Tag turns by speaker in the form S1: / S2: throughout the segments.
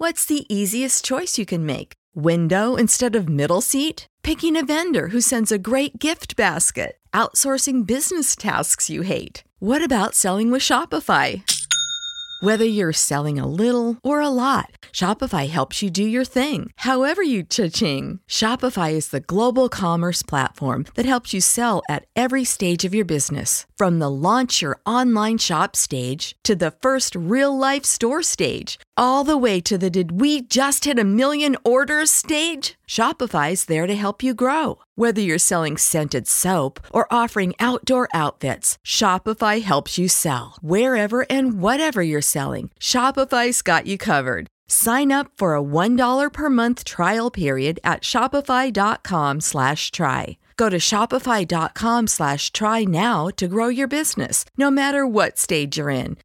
S1: What's the easiest choice you can make? Window instead of middle seat? Picking a vendor who sends a great gift basket? Outsourcing business tasks you hate? What about selling with Shopify? Whether you're selling a little or a lot, Shopify helps you do your thing, however you cha-ching. Shopify is the global commerce platform that helps you sell at every stage of your business. From the launch your online shop stage to the first real-life store stage, all the way to the did we just hit a million orders stage. Shopify's there to help you grow. Whether you're selling scented soap or offering outdoor outfits, Shopify helps you sell. Wherever and whatever you're selling, Shopify's got you covered. Sign up for a $1 per month trial period at shopify.com/try. Go to shopify.com/try now to grow your business, no matter what stage you're in.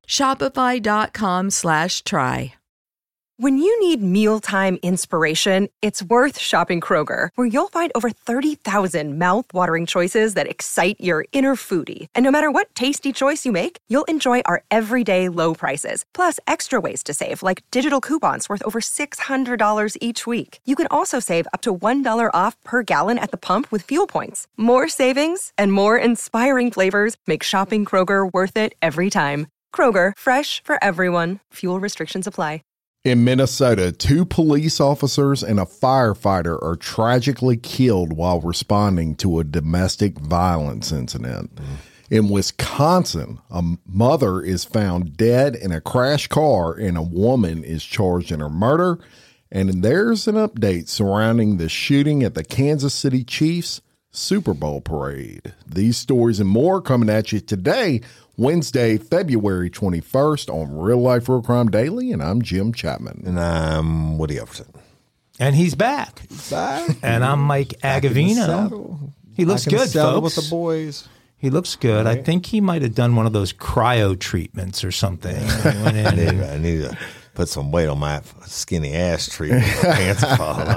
S1: Shopify.com/try.
S2: When you need mealtime inspiration, it's worth shopping Kroger, where you'll find over 30,000 mouth-watering choices that excite your inner foodie. And no matter what tasty choice you make, you'll enjoy our everyday low prices, plus extra ways to save, like digital coupons worth over $600 each week. You can also save up to $1 off per gallon at the pump with fuel points. More savings and more inspiring flavors make shopping Kroger worth it every time. Kroger, fresh for everyone. Fuel restrictions apply.
S3: In Minnesota, 2 police officers and a firefighter are tragically killed while responding to a domestic violence incident. In Wisconsin, a mother is found dead in a crashed car and a woman is charged in her murder. And there's an update surrounding the shooting at the Kansas City Chiefs Super Bowl parade. These stories and more coming at you today, Wednesday, February 21st on Real Life Real Crime Daily, and I'm Jim Chapman.
S4: And I'm Woody Everton.
S5: And he's back. And I'm Mike Agavino. He looks good, folks.
S4: With the boys.
S5: He looks good. Right. I think he might have done one of those cryo treatments or something.
S4: I need to put some weight on my skinny ass treatment. My pants are falling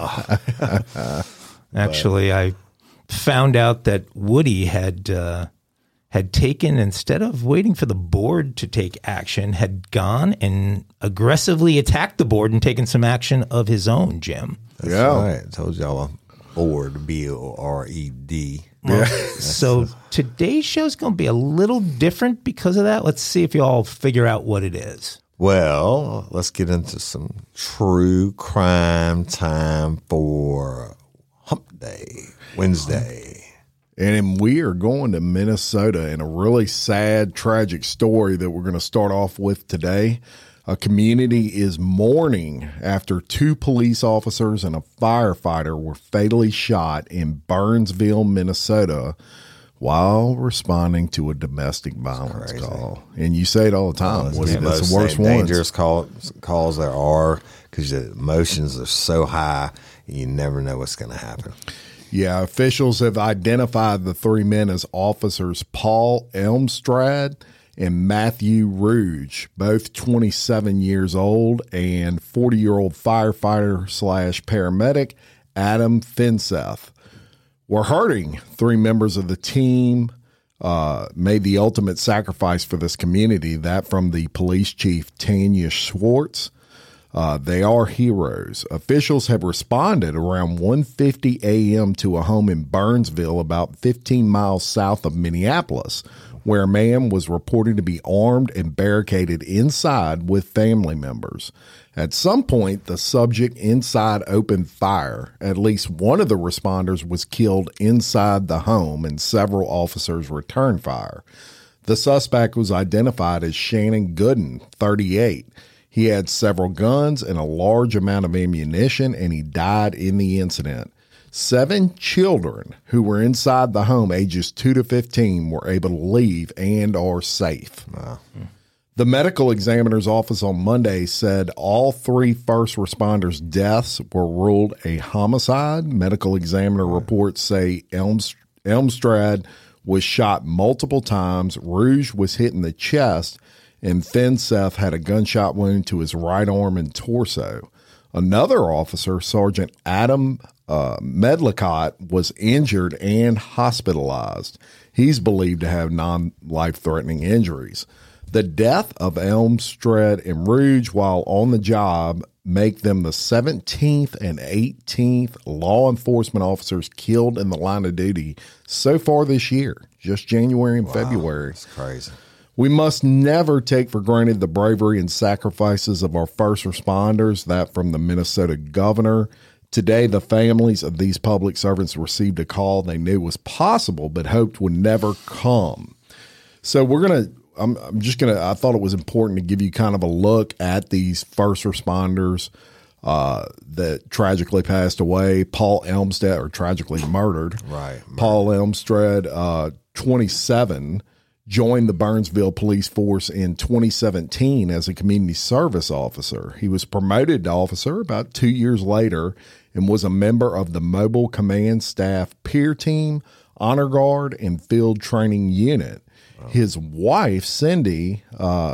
S4: off.
S5: Actually, I found out that Woody had taken, instead of waiting for the board to take action, had gone and aggressively attacked the board and taken some action of his own, Jim.
S4: That's right. I told y'all a board, B-O-R-E-D.
S5: Well, so today's show's going to be a little different because of that. Let's see if you all figure out what it is.
S4: Well, let's get into some true crime time for Hump Day, Wednesday.
S3: And we are going to Minnesota in a really sad, tragic story that we're going to start off with today. A community is mourning after 2 police officers and a firefighter were fatally shot in Burnsville, Minnesota, while responding to a domestic violence call. And you say it all the time. Woody, that's the worst one.
S4: Dangerous calls there are, because the emotions are so high, you never know what's going to happen.
S3: Yeah, officials have identified the 3 men as officers Paul Elmstrad and Matthew Rouge, both 27 years old, and 40-year-old firefighter / paramedic Adam Finseth. We're hurting. 3 members of the team made the ultimate sacrifice for this community, that from the police chief Tanya Schwartz. They are heroes. Officials have responded around 1:50 a.m. to a home in Burnsville, about 15 miles south of Minneapolis, where a man was reported to be armed and barricaded inside with family members. At some point, the subject inside opened fire. At least one of the responders was killed inside the home, and several officers returned fire. The suspect was identified as Shannon Gooden, 38. He had several guns and a large amount of ammunition, and he died in the incident. 7 children who were inside the home, ages 2 to 15, were able to leave and are safe. Wow. The medical examiner's office on Monday said all 3 first responders' deaths were ruled a homicide. Medical examiner reports say Elmstrad was shot multiple times, Rouge was hit in the chest, and Finseth had a gunshot wound to his right arm and torso. Another officer, Sergeant Adam Medlicott, was injured and hospitalized. He's believed to have non-life-threatening injuries. The death of Elmstrad and Rouge while on the job make them the 17th and 18th law enforcement officers killed in the line of duty so far this year, just January and February.
S4: That's crazy.
S3: We must never take for granted the bravery and sacrifices of our first responders, that from the Minnesota governor. Today, the families of these public servants received a call they knew was possible but hoped would never come. So I thought it was important to give you kind of a look at these first responders that tragically passed away. Paul Elmstead, or tragically murdered.
S4: Right.
S3: Paul Elmstead, 27, joined the Burnsville Police Force in 2017 as a community service officer. He was promoted to officer about 2 years later and was a member of the Mobile Command Staff Peer Team, Honor Guard, and Field Training Unit. His wife, Cindy,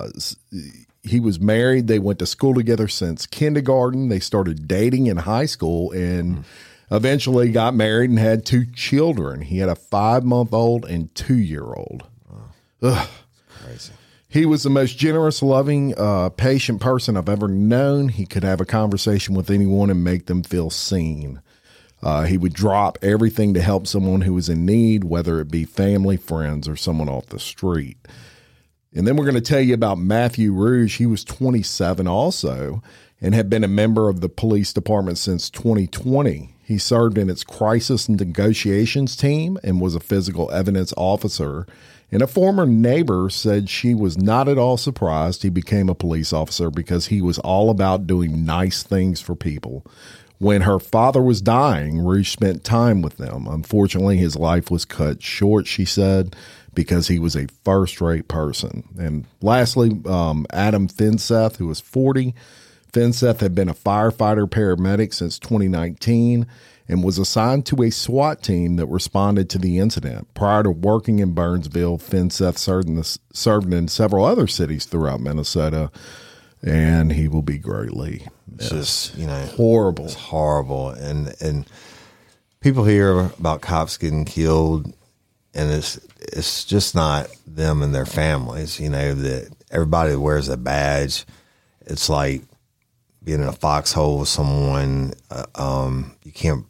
S3: he was married. They went to school together since kindergarten. They started dating in high school and eventually got married and had 2 children. He had a 5-month-old and 2-year-old. Ugh.
S4: Crazy.
S3: He was the most generous, loving, patient person I've ever known. He could have a conversation with anyone and make them feel seen. He would drop everything to help someone who was in need, whether it be family, friends, or someone off the street. And then we're going to tell you about Matthew Rouge. He was 27 also and had been a member of the police department since 2020. He served in its crisis and negotiations team and was a physical evidence officer. And a former neighbor said she was not at all surprised he became a police officer because he was all about doing nice things for people. When her father was dying, Rouge spent time with them. Unfortunately, his life was cut short, she said, because he was a first-rate person. And lastly, Adam Finseth, who was 40. Finseth had been a firefighter paramedic since 2019 and was assigned to a SWAT team that responded to the incident. Prior to working in Burnsville, Finseth served in several other cities throughout Minnesota, and he will be greatly missed.
S4: It's just,
S3: horrible.
S4: It's horrible. And people hear about cops getting killed, and it's just not them and their families. That everybody that wears a badge, it's like being in a foxhole with someone. You can't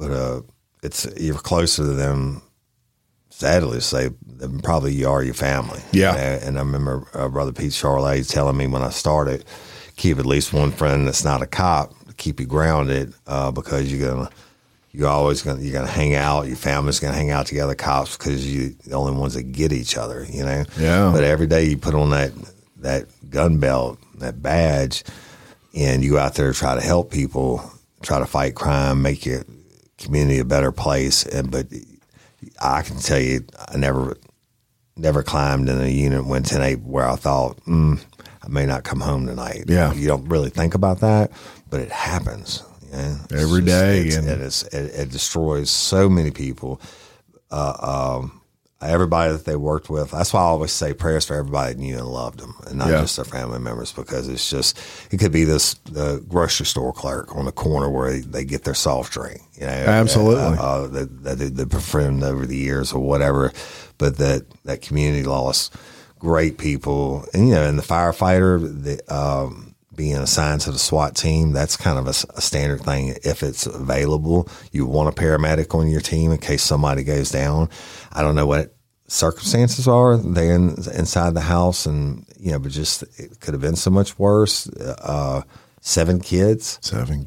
S4: you're closer to them, sadly to say, than probably you are your family.
S3: Yeah.
S4: And I remember Brother Pete Charlet telling me when I started, keep at least one friend that's not a cop to keep you grounded, because you're always gonna hang out. Your family's gonna hang out together, cops, because you're the only ones that get each other.
S3: Yeah.
S4: But every day you put on that gun belt, that badge, and you go out there to try to help people, try to fight crime, make your community a better place. But I can tell you, I never climbed in a unit when 10-8 where I thought, I may not come home tonight.
S3: Yeah.
S4: You don't really think about that, but it happens.
S3: Every day.
S4: It destroys so many people. Everybody that they worked with. That's why I always say prayers for everybody that knew and loved them, and not just their family members, because it could be the grocery store clerk on the corner where they get their soft drink.
S3: Absolutely.
S4: That befriend over the years or whatever, but that community lost great people, and the firefighter being assigned to the SWAT team, that's kind of a standard thing. If it's available, you want a paramedic on your team in case somebody goes down. I don't know what circumstances are they inside the house, and but just it could have been so much worse. 7 kids,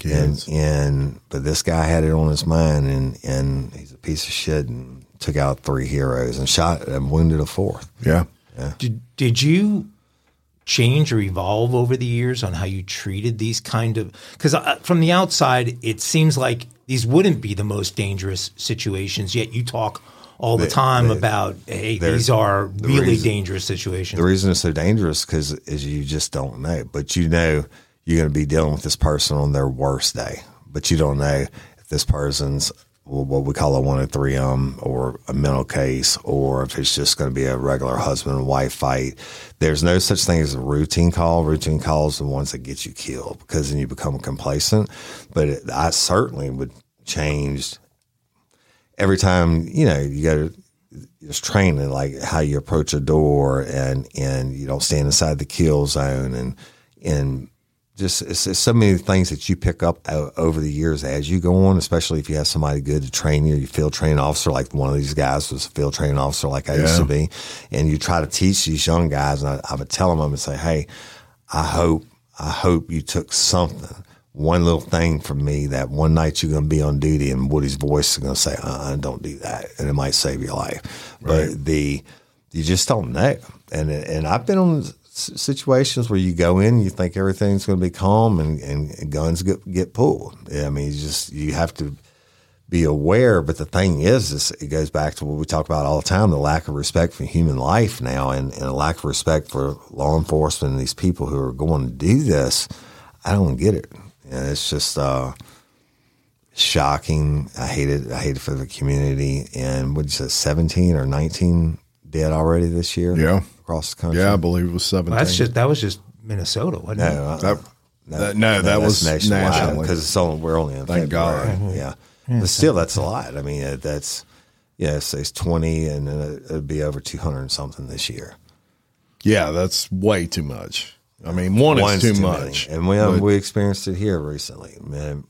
S4: but this guy had it on his mind, and he's a piece of shit, and took out 3 heroes and shot and wounded a 4th.
S3: Yeah.
S5: Did you change or evolve over the years on how you treated these kind of, because from the outside it seems like these wouldn't be the most dangerous situations, yet you talk all the time about, hey, these are really dangerous situations.
S4: The reason it's so dangerous is you just don't know, but you're going to be dealing with this person on their worst day, but you don't know if this person's what we call a 103 or a mental case, or if it's just going to be a regular husband and wife fight. There's no such thing as a routine call. Routine calls are the ones that get you killed, because then you become complacent. But I certainly would change every time, you got to just training, like how you approach a door, and you don't stand inside the kill zone, and just it's so many things that you pick up over the years as you go on, especially if you have somebody good to train you, your field training officer, like one of these guys was a field training officer like I used to be. And you try to teach these young guys, and I would tell them, I would say, hey, I hope you took something, one little thing from me, that one night you're going to be on duty and Woody's voice is going to say, don't do that. And it might save your life. Right. But you just don't know. And I've been on situations where you go in, you think everything's going to be calm, and guns get pulled. I mean, you have to be aware. But the thing is it goes back to what we talk about all the time, the lack of respect for human life now, and a lack of respect for law enforcement and these people who are going to do this. I don't get it. And it's just shocking. I hate it for the community. And what did you say, 17 or 19 dead already this year?
S3: Yeah.
S4: Across the country.
S3: Yeah, I believe it was 17.
S5: Well, that was just Minnesota, wasn't it?
S3: That was nationally,
S4: because we're only in
S3: Thank
S4: February.
S3: God.
S4: Yeah. But still, that's a lot. I mean, it's 20, and then it'd be over 200 and something this year.
S3: Yeah, that's way too much. I mean, one's too much.
S4: Many. And we experienced it here recently. Man,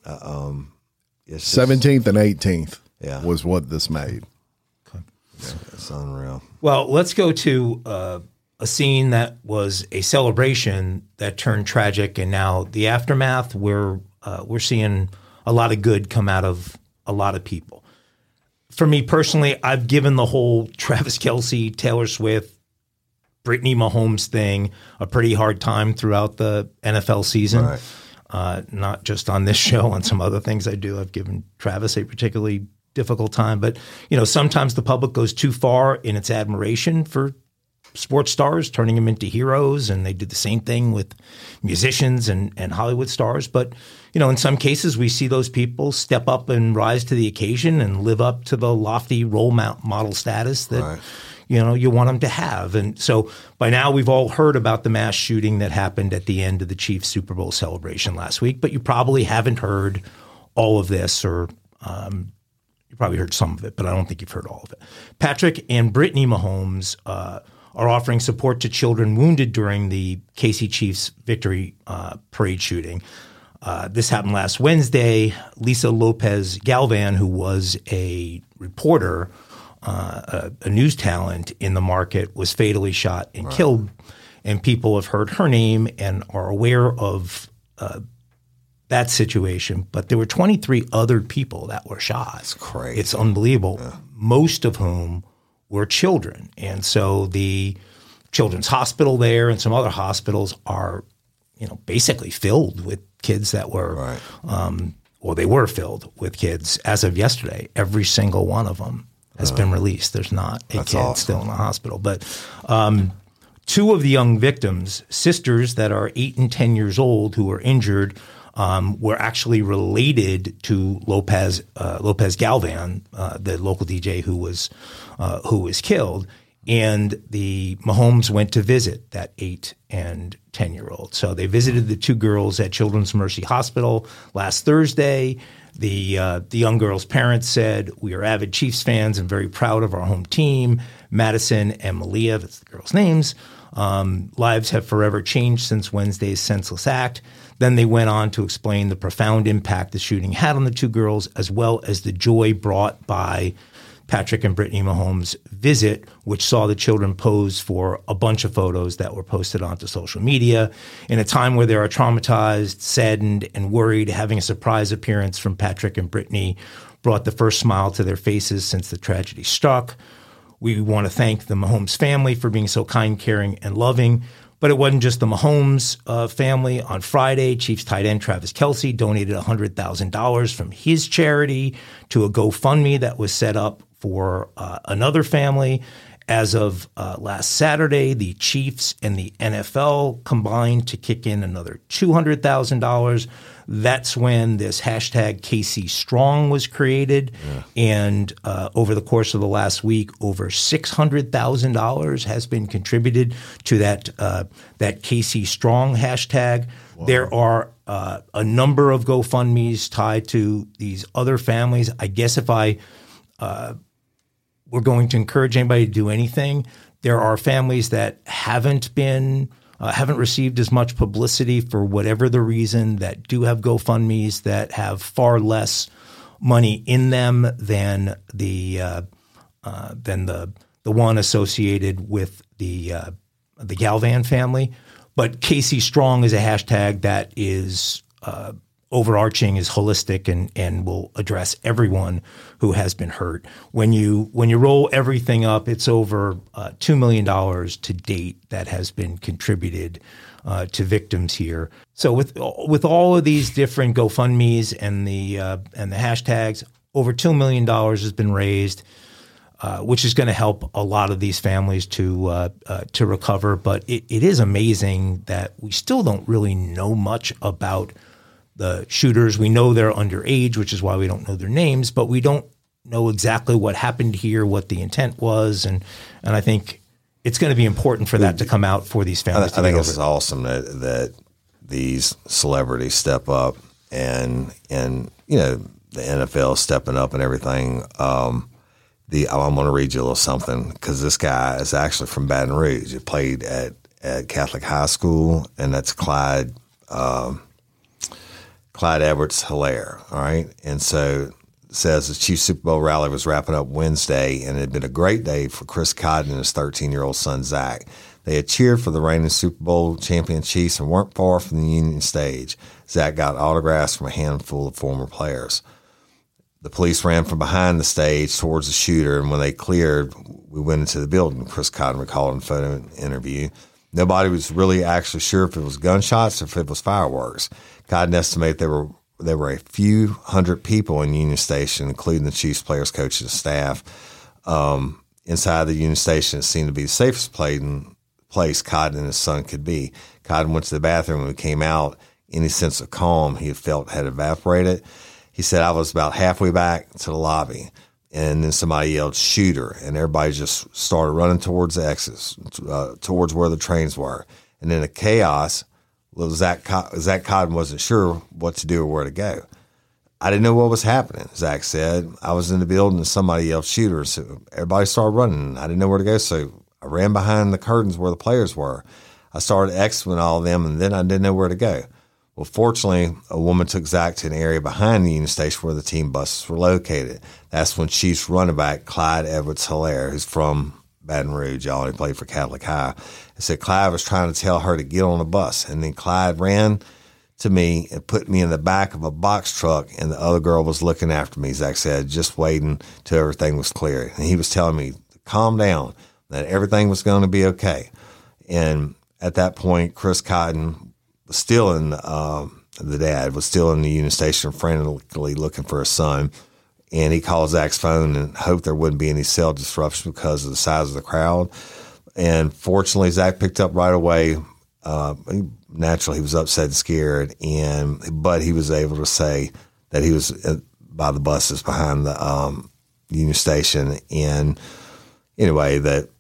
S3: 17th and 18th was what this made.
S4: Okay. Yeah, it's unreal.
S5: Well, let's go to a scene that was a celebration that turned tragic, and now the aftermath. We're seeing a lot of good come out of a lot of people. For me personally, I've given the whole Travis Kelce, Taylor Swift, Brittany Mahomes thing a pretty hard time throughout the NFL season. Right. Not just on this show, on some other things I do. I've given Travis a particularly difficult time. But, sometimes the public goes too far in its admiration for sports stars, turning them into heroes. And they do the same thing with musicians and Hollywood stars. But, in some cases, we see those people step up and rise to the occasion and live up to the lofty role model status that right. You want them to have. And so by now we've all heard about the mass shooting that happened at the end of the Chiefs Super Bowl celebration last week, but you probably haven't heard all of this, or you probably heard some of it, but I don't think you've heard all of it. Patrick and Brittany Mahomes are offering support to children wounded during the KC Chiefs victory parade shooting. This happened last Wednesday. Lisa Lopez Galvan, who was a reporter, a news talent in the market, was fatally shot and killed. And people have heard her name and are aware of that situation. But there were 23 other people that were shot.
S4: That's crazy.
S5: It's unbelievable. Yeah. Most of whom were children. And so the Children's Hospital there and some other hospitals are, basically filled with kids that were, or they were filled with kids as of yesterday. Every single one of them has been released. There's not a kid awesome. Still in the hospital. But two of the young victims, sisters that are 8 and 10 years old who were injured, were actually related to Lopez Galvan, the local DJ who was killed. And the Mahomes went to visit that 8 and 10-year-old. So they visited the two girls at Children's Mercy Hospital last Thursday. The young girl's parents said, "We are avid Chiefs fans and very proud of our home team. Madison and Malia," that's the girls' names, "lives have forever changed since Wednesday's senseless act." Then they went on to explain the profound impact the shooting had on the two girls, as well as the joy brought by Patrick and Brittany Mahomes' visit, which saw the children pose for a bunch of photos that were posted onto social media. In a time where they are traumatized, saddened, and worried, having a surprise appearance from Patrick and Brittany brought the first smile to their faces since the tragedy struck. We want to thank the Mahomes family for being so kind, caring, and loving. But it wasn't just the Mahomes family. On Friday, Chiefs tight end Travis Kelce donated $100,000 from his charity to a GoFundMe that was set up for another family. As of last Saturday, the Chiefs and the NFL combined to kick in another $200,000. That's when this hashtag KC Strong was created. Yeah. And over the course of the last week, over $600,000 has been contributed to that KC Strong hashtag. Wow. There are a number of GoFundMes tied to these other families. I guess if we're going to encourage anybody to do anything, there are families that haven't been haven't received as much publicity for whatever the reason, that do have GoFundMes that have far less money in them than the one associated with the Galvan family. But Casey Strong is a hashtag that is overarching, is holistic, and will address everyone who has been hurt. When you roll everything up, it's over $2 million to date that has been contributed to victims here. So with all of these different GoFundMes and the hashtags, over $2 million has been raised, which is going to help a lot of these families to recover. But it is amazing that we still don't really know much about the shooters. We know they're underage, which is why we don't know their names, but we don't know exactly what happened here, what the intent was, and I think it's going to be important for that to come out for these families.
S4: I think it's awesome that these celebrities step up, and the NFL stepping up and everything. I'm going to read you a little something, because this guy is actually from Baton Rouge. He played at Catholic High School, and that's Clyde Edwards-Helaire, all right? And so it says the Chiefs Super Bowl rally was wrapping up Wednesday, and it had been a great day for Chris Cotton and his 13-year-old son, Zach. They had cheered for the reigning Super Bowl champion Chiefs and weren't far from the Union stage. Zach got autographs from a handful of former players. The police ran from behind the stage towards the shooter, and when they cleared, we went into the building, Chris Cotton recalled in a photo interview. Nobody was really actually sure if it was gunshots or if it was fireworks. Cotton estimated there were a few hundred people in Union Station, including the Chiefs players, coaches, and staff. Inside the Union Station, it seemed to be the safest place Cotton and his son could be. Cotton went to the bathroom. When he came out, any sense of calm he had felt had evaporated. He said, I was about halfway back to the lobby, and then somebody yelled, shooter, and everybody just started running towards the exits, towards where the trains were. And in the chaos, Zach Cotton wasn't sure what to do or where to go. I didn't know what was happening, Zach said. I was in the building and somebody yelled shooter, so everybody started running. I didn't know where to go, so I ran behind the curtains where the players were. I started exiting all of them, and then I didn't know where to go. Well, fortunately, a woman took Zach to an area behind the Union Station where the team buses were located. That's when Chiefs running back Clyde Edwards-Helaire, who's from Baton Rouge, y'all, he played for Catholic High, and said Clyde was trying to tell her to get on a bus. And then Clyde ran to me and put me in the back of a box truck, and the other girl was looking after me, Zach said, just waiting till everything was clear. And he was telling me to calm down, that everything was going to be okay. And at that point, Chris Cotton was still in the dad was still in the Union Station, frantically looking for his son, and he called Zach's phone and hoped there wouldn't be any cell disruption because of the size of the crowd. And fortunately, Zach picked up right away. Naturally, he was upset and scared, but he was able to say that he was by the buses behind the Union Station. And anyway, that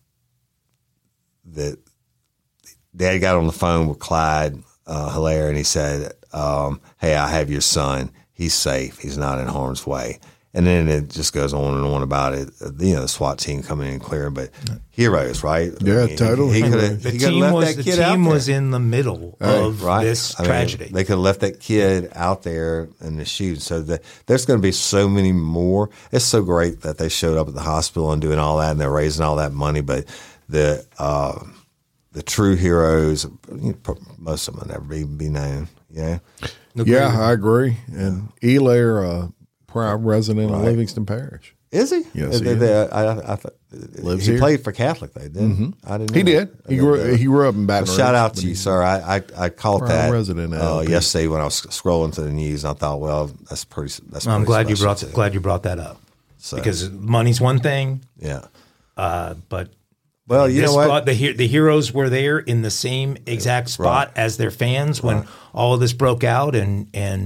S4: Dad got on the phone with Clyde Helaire, and he said, hey, I have your son. He's safe. He's not in harm's way. And then it just goes on and on about it. The SWAT team coming in and clearing, but heroes, right?
S3: Yeah, totally.
S5: The team was in the middle of this tragedy.
S4: They could have left that kid out there in the shooting. So there's going to be so many more. It's so great that they showed up at the hospital and doing all that, and they're raising all that money. But the true heroes, most of them will never even be known. Yeah.
S3: Yeah, I agree. And Elaire, proud resident of Livingston Parish.
S4: Is he?
S3: Yes,
S4: I thought he played for Catholic. They didn't.
S3: Mm-hmm.
S4: I didn't.
S3: He did. He grew up in Baton Rouge.
S4: Shout out to you, sir. I caught that
S3: resident
S4: yesterday when I was scrolling through the news. And I thought, well, that's pretty.
S5: I'm glad you brought that up, because money's one thing.
S4: Yeah.
S5: But.
S4: Well, you know what?
S5: The heroes were there in the same exact spot as their fans when all of this broke out, and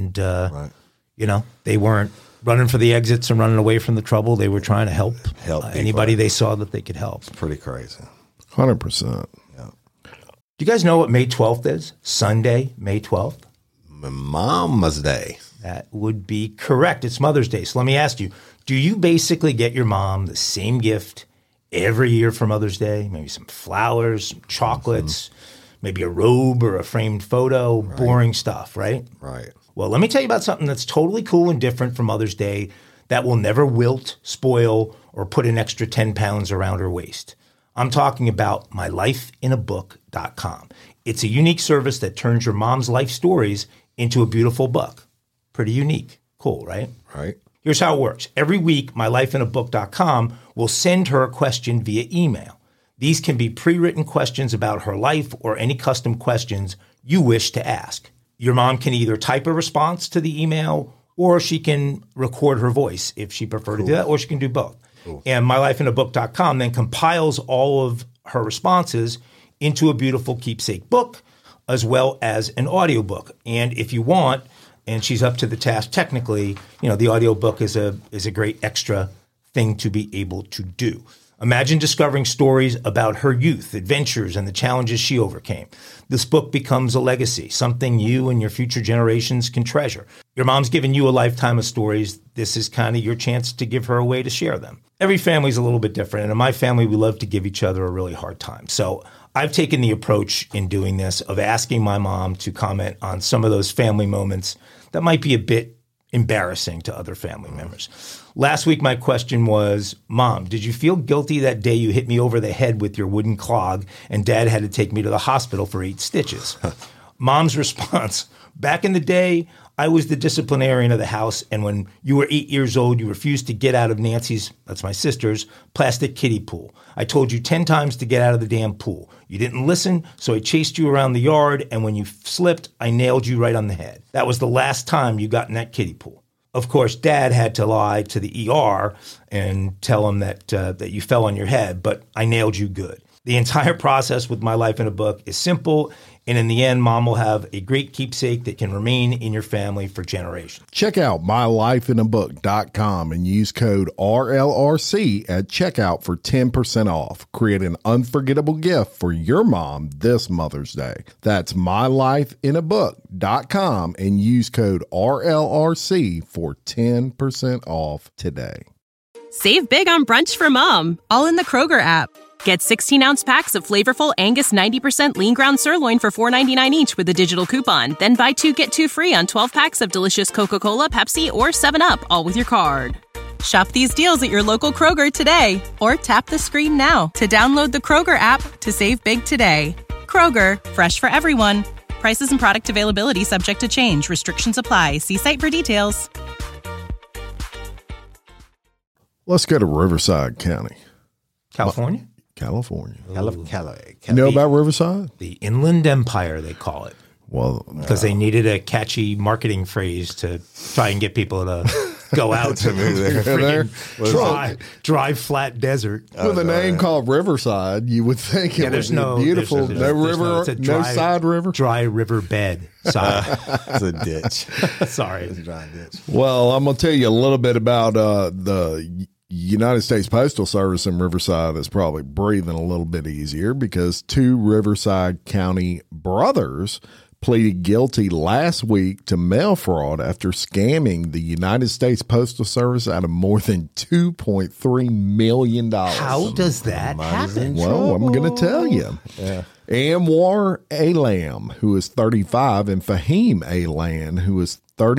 S5: they weren't running for the exits and running away from the trouble. They were trying to help anybody they saw that they could help.
S4: It's pretty crazy.
S3: 100%.
S4: Yeah.
S5: Do you guys know what May 12th is? Sunday, May 12th?
S4: Mama's Day.
S5: That would be correct. It's Mother's Day. So let me ask you, do you basically get your mom the same gift every year for Mother's Day? Maybe some flowers, some chocolates, maybe a robe or a framed photo, boring stuff, right?
S4: Right.
S5: Well, let me tell you about something that's totally cool and different for Mother's Day that will never wilt, spoil, or put an extra 10 pounds around her waist. I'm talking about mylifeinabook.com. It's a unique service that turns your mom's life stories into a beautiful book. Pretty unique. Cool, right?
S4: Right.
S5: Here's how it works. Every week, mylifeinabook.com will send her a question via email. These can be pre-written questions about her life or any custom questions you wish to ask. Your mom can either type a response to the email or she can record her voice if she prefers to do that, or she can do both. Cool. And mylifeinabook.com then compiles all of her responses into a beautiful keepsake book as well as an audiobook. And if you want, and she's up to the task technically, the audiobook is a great extra thing to be able to do. Imagine discovering stories about her youth, adventures, and the challenges she overcame. This book becomes a legacy, something you and your future generations can treasure. Your mom's given you a lifetime of stories. This is kind of your chance to give her a way to share them. Every family's a little bit different, and in my family, we love to give each other a really hard time. So I've taken the approach in doing this of asking my mom to comment on some of those family moments that might be a bit embarrassing to other family members. Last week, my question was, Mom, did you feel guilty that day you hit me over the head with your wooden clog and Dad had to take me to the hospital for 8 stitches? Mom's response, back in the day, I was the disciplinarian of the house, and when you were 8 years old, you refused to get out of Nancy's, that's my sister's, plastic kiddie pool. I told you 10 times to get out of the damn pool. You didn't listen, so I chased you around the yard, and when you slipped, I nailed you right on the head. That was the last time you got in that kiddie pool. Of course, Dad had to lie to the ER and tell him that you fell on your head, but I nailed you good. The entire process with My Life in a Book is simple, and in the end, Mom will have a great keepsake that can remain in your family for generations.
S3: Check out mylifeinabook.com and use code RLRC at checkout for 10% off. Create an unforgettable gift for your mom this Mother's Day. That's mylifeinabook.com and use code RLRC for 10% off today.
S6: Save big on brunch for mom, all in the Kroger app. Get 16-ounce packs of flavorful Angus 90% lean ground sirloin for $4.99 each with a digital coupon. Then buy 2, get 2 free on 12 packs of delicious Coca-Cola, Pepsi, or 7-Up, all with your card. Shop these deals at your local Kroger today, or tap the screen now to download the Kroger app to save big today. Kroger, fresh for everyone. Prices and product availability subject to change. Restrictions apply. See site for details.
S3: Let's go to Riverside County,
S5: California?
S3: California.
S4: You
S3: know about Riverside?
S5: The Inland Empire, they call it.
S3: Well,
S5: Because they needed a catchy marketing phrase to try and get people to go out to the freaking dry, flat desert.
S3: with a name called Riverside, you would think it
S5: there's
S3: would be
S5: no
S3: beautiful.
S5: there's
S3: No river,
S5: it's a
S3: no side river.
S5: Dry river bed side.
S4: It's a ditch.
S5: Sorry.
S4: It's a dry ditch.
S3: Well, I'm going to tell you a little bit about the United States Postal Service in Riverside is probably breathing a little bit easier because 2 Riverside County brothers pleaded guilty last week to mail fraud after scamming the United States Postal Service out of more than $2.3 million.
S5: How does that happen?
S3: Well, I'm going to tell you.
S4: Yeah.
S3: Anwar Alam, who is 35, and Fahim Alan, who is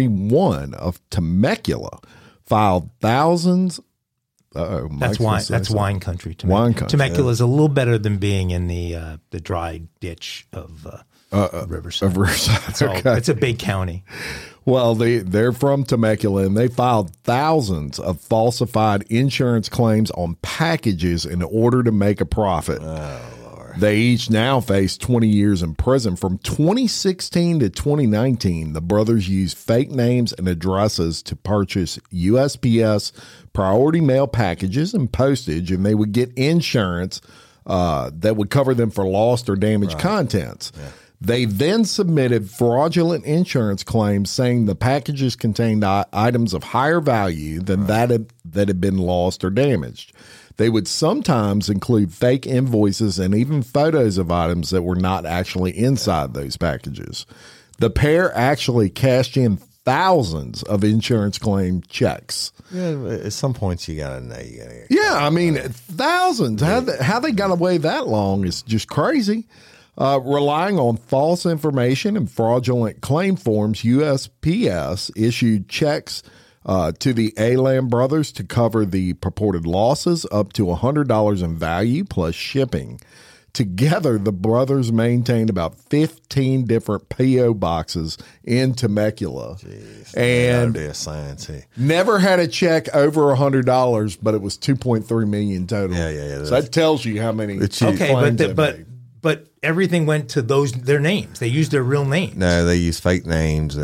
S3: 31 of Temecula, filed thousands.
S5: That's wine. That's wine country.
S3: Wine country.
S5: Temecula is a little better than being in the dry ditch of Riverside.
S3: Of Riverside.
S5: It's a big county.
S3: Well, they're from Temecula, and they filed thousands of falsified insurance claims on packages in order to make a profit. They each now face 20 years in prison. From 2016 to 2019, the brothers used fake names and addresses to purchase USPS priority mail packages and postage, and they would get insurance that would cover them for lost or damaged contents. Yeah. They then submitted fraudulent insurance claims saying the packages contained items of higher value than that had been lost or damaged. They would sometimes include fake invoices and even photos of items that were not actually inside those packages. The pair actually cashed in thousands of insurance claim checks.
S4: Yeah, at some points you gotta know.
S3: Yeah, I mean, thousands. How they got away that long is just crazy. Relying on false information and fraudulent claim forms, USPS issued checks to the Alam brothers to cover the purported losses up to $100 in value plus shipping. Together, the brothers maintained about 15 different P.O. boxes in Temecula.
S4: Jeez,
S3: and
S4: science.
S3: Never had a check over $100, but it was $2.3 million total.
S4: Yeah.
S3: So that tells you how many.
S5: But everything went to their names. They used their real names.
S4: No, they used fake names.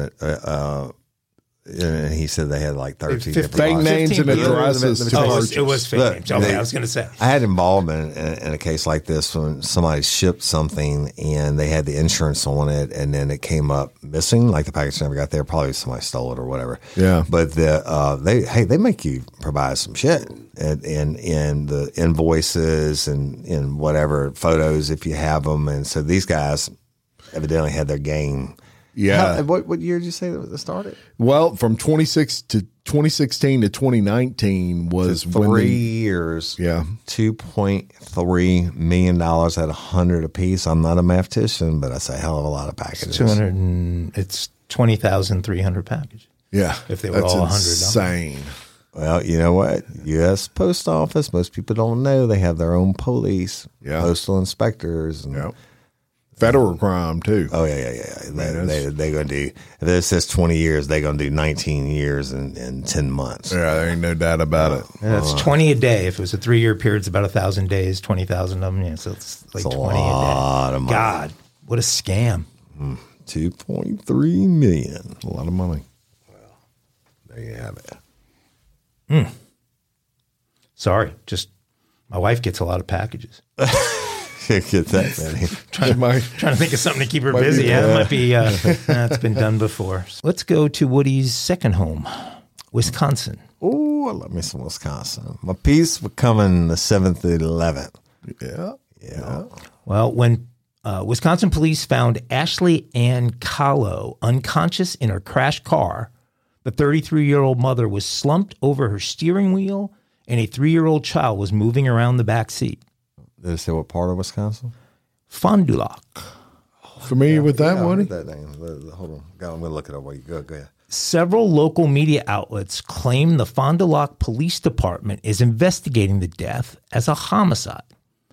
S4: And he said they had like 13 different
S3: fake names and addresses.
S5: It was fake names. Okay, I was going to say.
S4: I had involvement in a case like this when somebody shipped something and they had the insurance on it, and then it came up missing, like the package never got there. Probably somebody stole it or whatever.
S3: Yeah.
S4: But they make you provide some shit in the invoices and in whatever photos if you have them, and so these guys evidently had their game.
S3: Yeah.
S4: What year did you say that started?
S3: Well, from 2016 to 2019 was
S4: 3 years.
S3: Yeah.
S4: $2.3 million at 100 apiece. I'm not a mathematician, but that's a hell of a lot of packages.
S5: It's 20,300 packages.
S3: Yeah.
S5: If they were all 100.
S3: Insane.
S4: Well, you know what? U.S. Post Office, most people don't know they have their own police, postal inspectors. And,
S3: federal crime, too.
S4: Oh, yeah. They're going to do, if it says 20 years, they're going to do 19 years in 10 months.
S3: Yeah, there ain't no doubt about it.
S5: That's 20 a day. If it was a 3-year period, it's about 1,000 days, 20,000 of them. Yeah, so it's like 20 a day.
S4: Of money.
S5: God, what a scam.
S4: 2.3 million.
S3: A lot of money.
S4: Well, there you have it.
S5: Sorry, just my wife gets a lot of packages.
S4: Get that, man.
S5: Trying to think of something to keep her busy. Yeah, it might be. It's been done before. Let's go to Woody's second home, Wisconsin.
S4: Oh, I love me some Wisconsin. My piece was coming the 7th to 11th. Yeah.
S5: Well, when Wisconsin police found Ashley Ann Kahlo unconscious in her crashed car, the 33-year-old mother was slumped over her steering wheel, and a 3-year-old child was moving around the back seat.
S4: Did it say what part of Wisconsin?
S5: Fond du Lac.
S3: Familiar with that one?
S4: That name. Hold on. I'm going to look it up while you go. Go ahead.
S5: Several local media outlets claim the Fond du Lac Police Department is investigating the death as a homicide.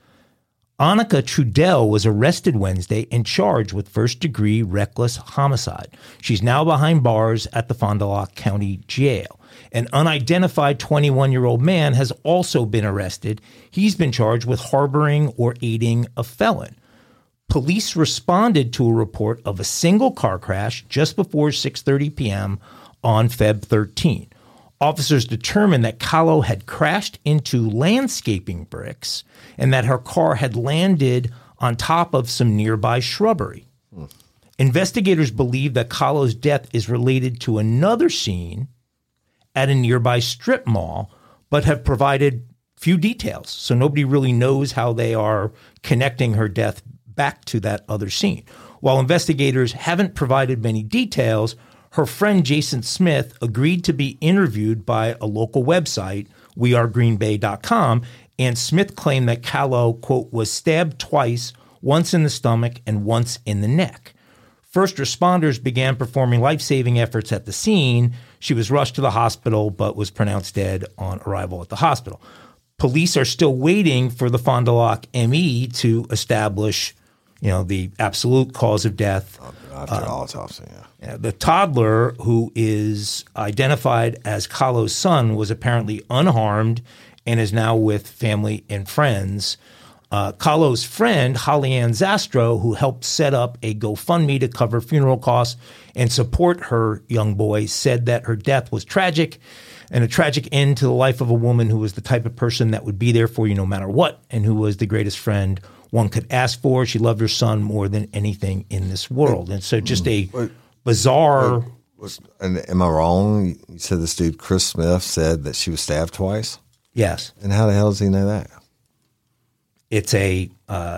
S5: Annika Trudell was arrested Wednesday and charged with first-degree reckless homicide. She's now behind bars at the Fond du Lac County Jail. An unidentified 21-year-old man has also been arrested. He's been charged with harboring or aiding a felon. Police responded to a report of a single car crash just before 6:30 p.m. on Feb 13. Officers determined that Kahlo had crashed into landscaping bricks and that her car had landed on top of some nearby shrubbery. Investigators believe that Kahlo's death is related to another scene at a nearby strip mall, but have provided few details. So nobody really knows how they are connecting her death back to that other scene. While investigators haven't provided many details, her friend Jason Smith agreed to be interviewed by a local website, wearegreenbay.com, and Smith claimed that Kahlo, quote, was stabbed twice, once in the stomach and once in the neck. First responders began performing life-saving efforts at the scene. She was rushed to the hospital but was pronounced dead on arrival at the hospital. Police are still waiting for the Fond du Lac ME to establish, the absolute cause of death.
S4: After autopsy,
S5: The toddler, who is identified as Kahlo's son, was apparently unharmed and is now with family and friends. Kahlo's friend, Holly Ann Zastro, who helped set up a GoFundMe to cover funeral costs and support her young boy, said that her death was tragic and a tragic end to the life of a woman who was the type of person that would be there for you no matter what, and who was the greatest friend one could ask for. She loved her son more than anything in this world. And so just a bizarre...
S4: And am I wrong? You said this dude, Chris Smith, said that she was stabbed twice?
S5: Yes.
S4: And how the hell does he know that?
S5: It's a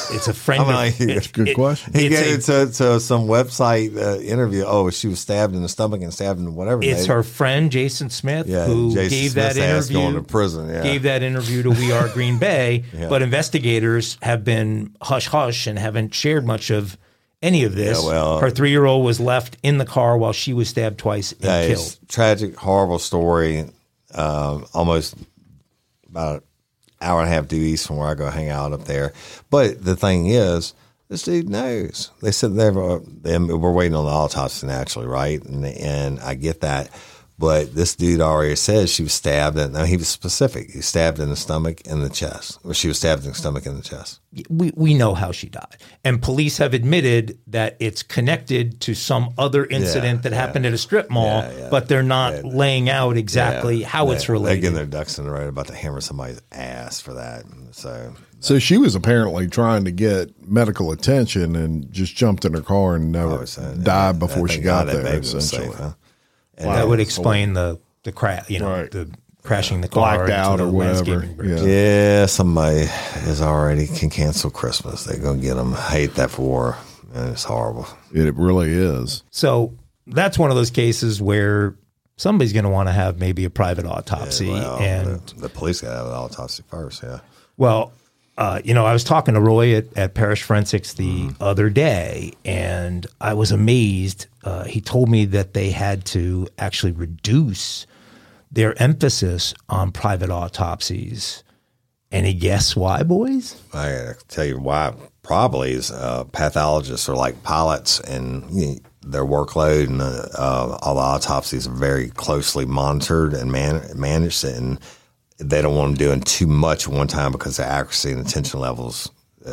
S5: it's a friend.
S3: That's a good question.
S4: He gave it to some website interview. Oh, she was stabbed in the stomach and stabbed in whatever.
S5: It's her friend Jason Smith who gave that interview.
S4: Going to prison. Yeah.
S5: Gave that interview to We Are Green Bay.
S4: Yeah.
S5: But investigators have been hush hush and haven't shared much of any of this.
S4: Yeah, well,
S5: her 3-year-old was left in the car while she was stabbed twice and killed.
S4: It's a tragic, horrible story. Almost about an hour and a half due east from where I go hang out up there. But the thing is, this dude knows. They said we're waiting on the autopsy naturally, right? And I get that. But this dude already says she was stabbed. No, he was specific. He was stabbed in the stomach and the chest. Or she was stabbed in the stomach and the chest.
S5: We know how she died. And police have admitted that it's connected to some other incident that happened at a strip mall, but they're not laying out exactly how it's related.
S4: They're getting their ducks in a row about to hammer somebody's ass for that.
S3: So she was apparently trying to get medical attention and just jumped in her car and died before she got there, essentially.
S4: Safe, huh?
S5: And that would explain the crash, the crashing the car
S3: blacked out or whatever.
S4: Yeah, somebody can cancel Christmas. They're gonna get them. I hate that for war, and it's horrible.
S3: It really is.
S5: So that's one of those cases where somebody's going to want to have maybe a private autopsy, and
S4: the police got to have an autopsy first. Yeah.
S5: Well, I was talking to Roy at Parish Forensics the other day, and I was amazed. He told me that they had to actually reduce their emphasis on private autopsies. Any guess why, boys?
S4: I gotta tell you why. Probably is pathologists are like pilots, and their workload and all the autopsies are very closely monitored and managed, and they don't want them doing too much at one time because the accuracy and attention levels,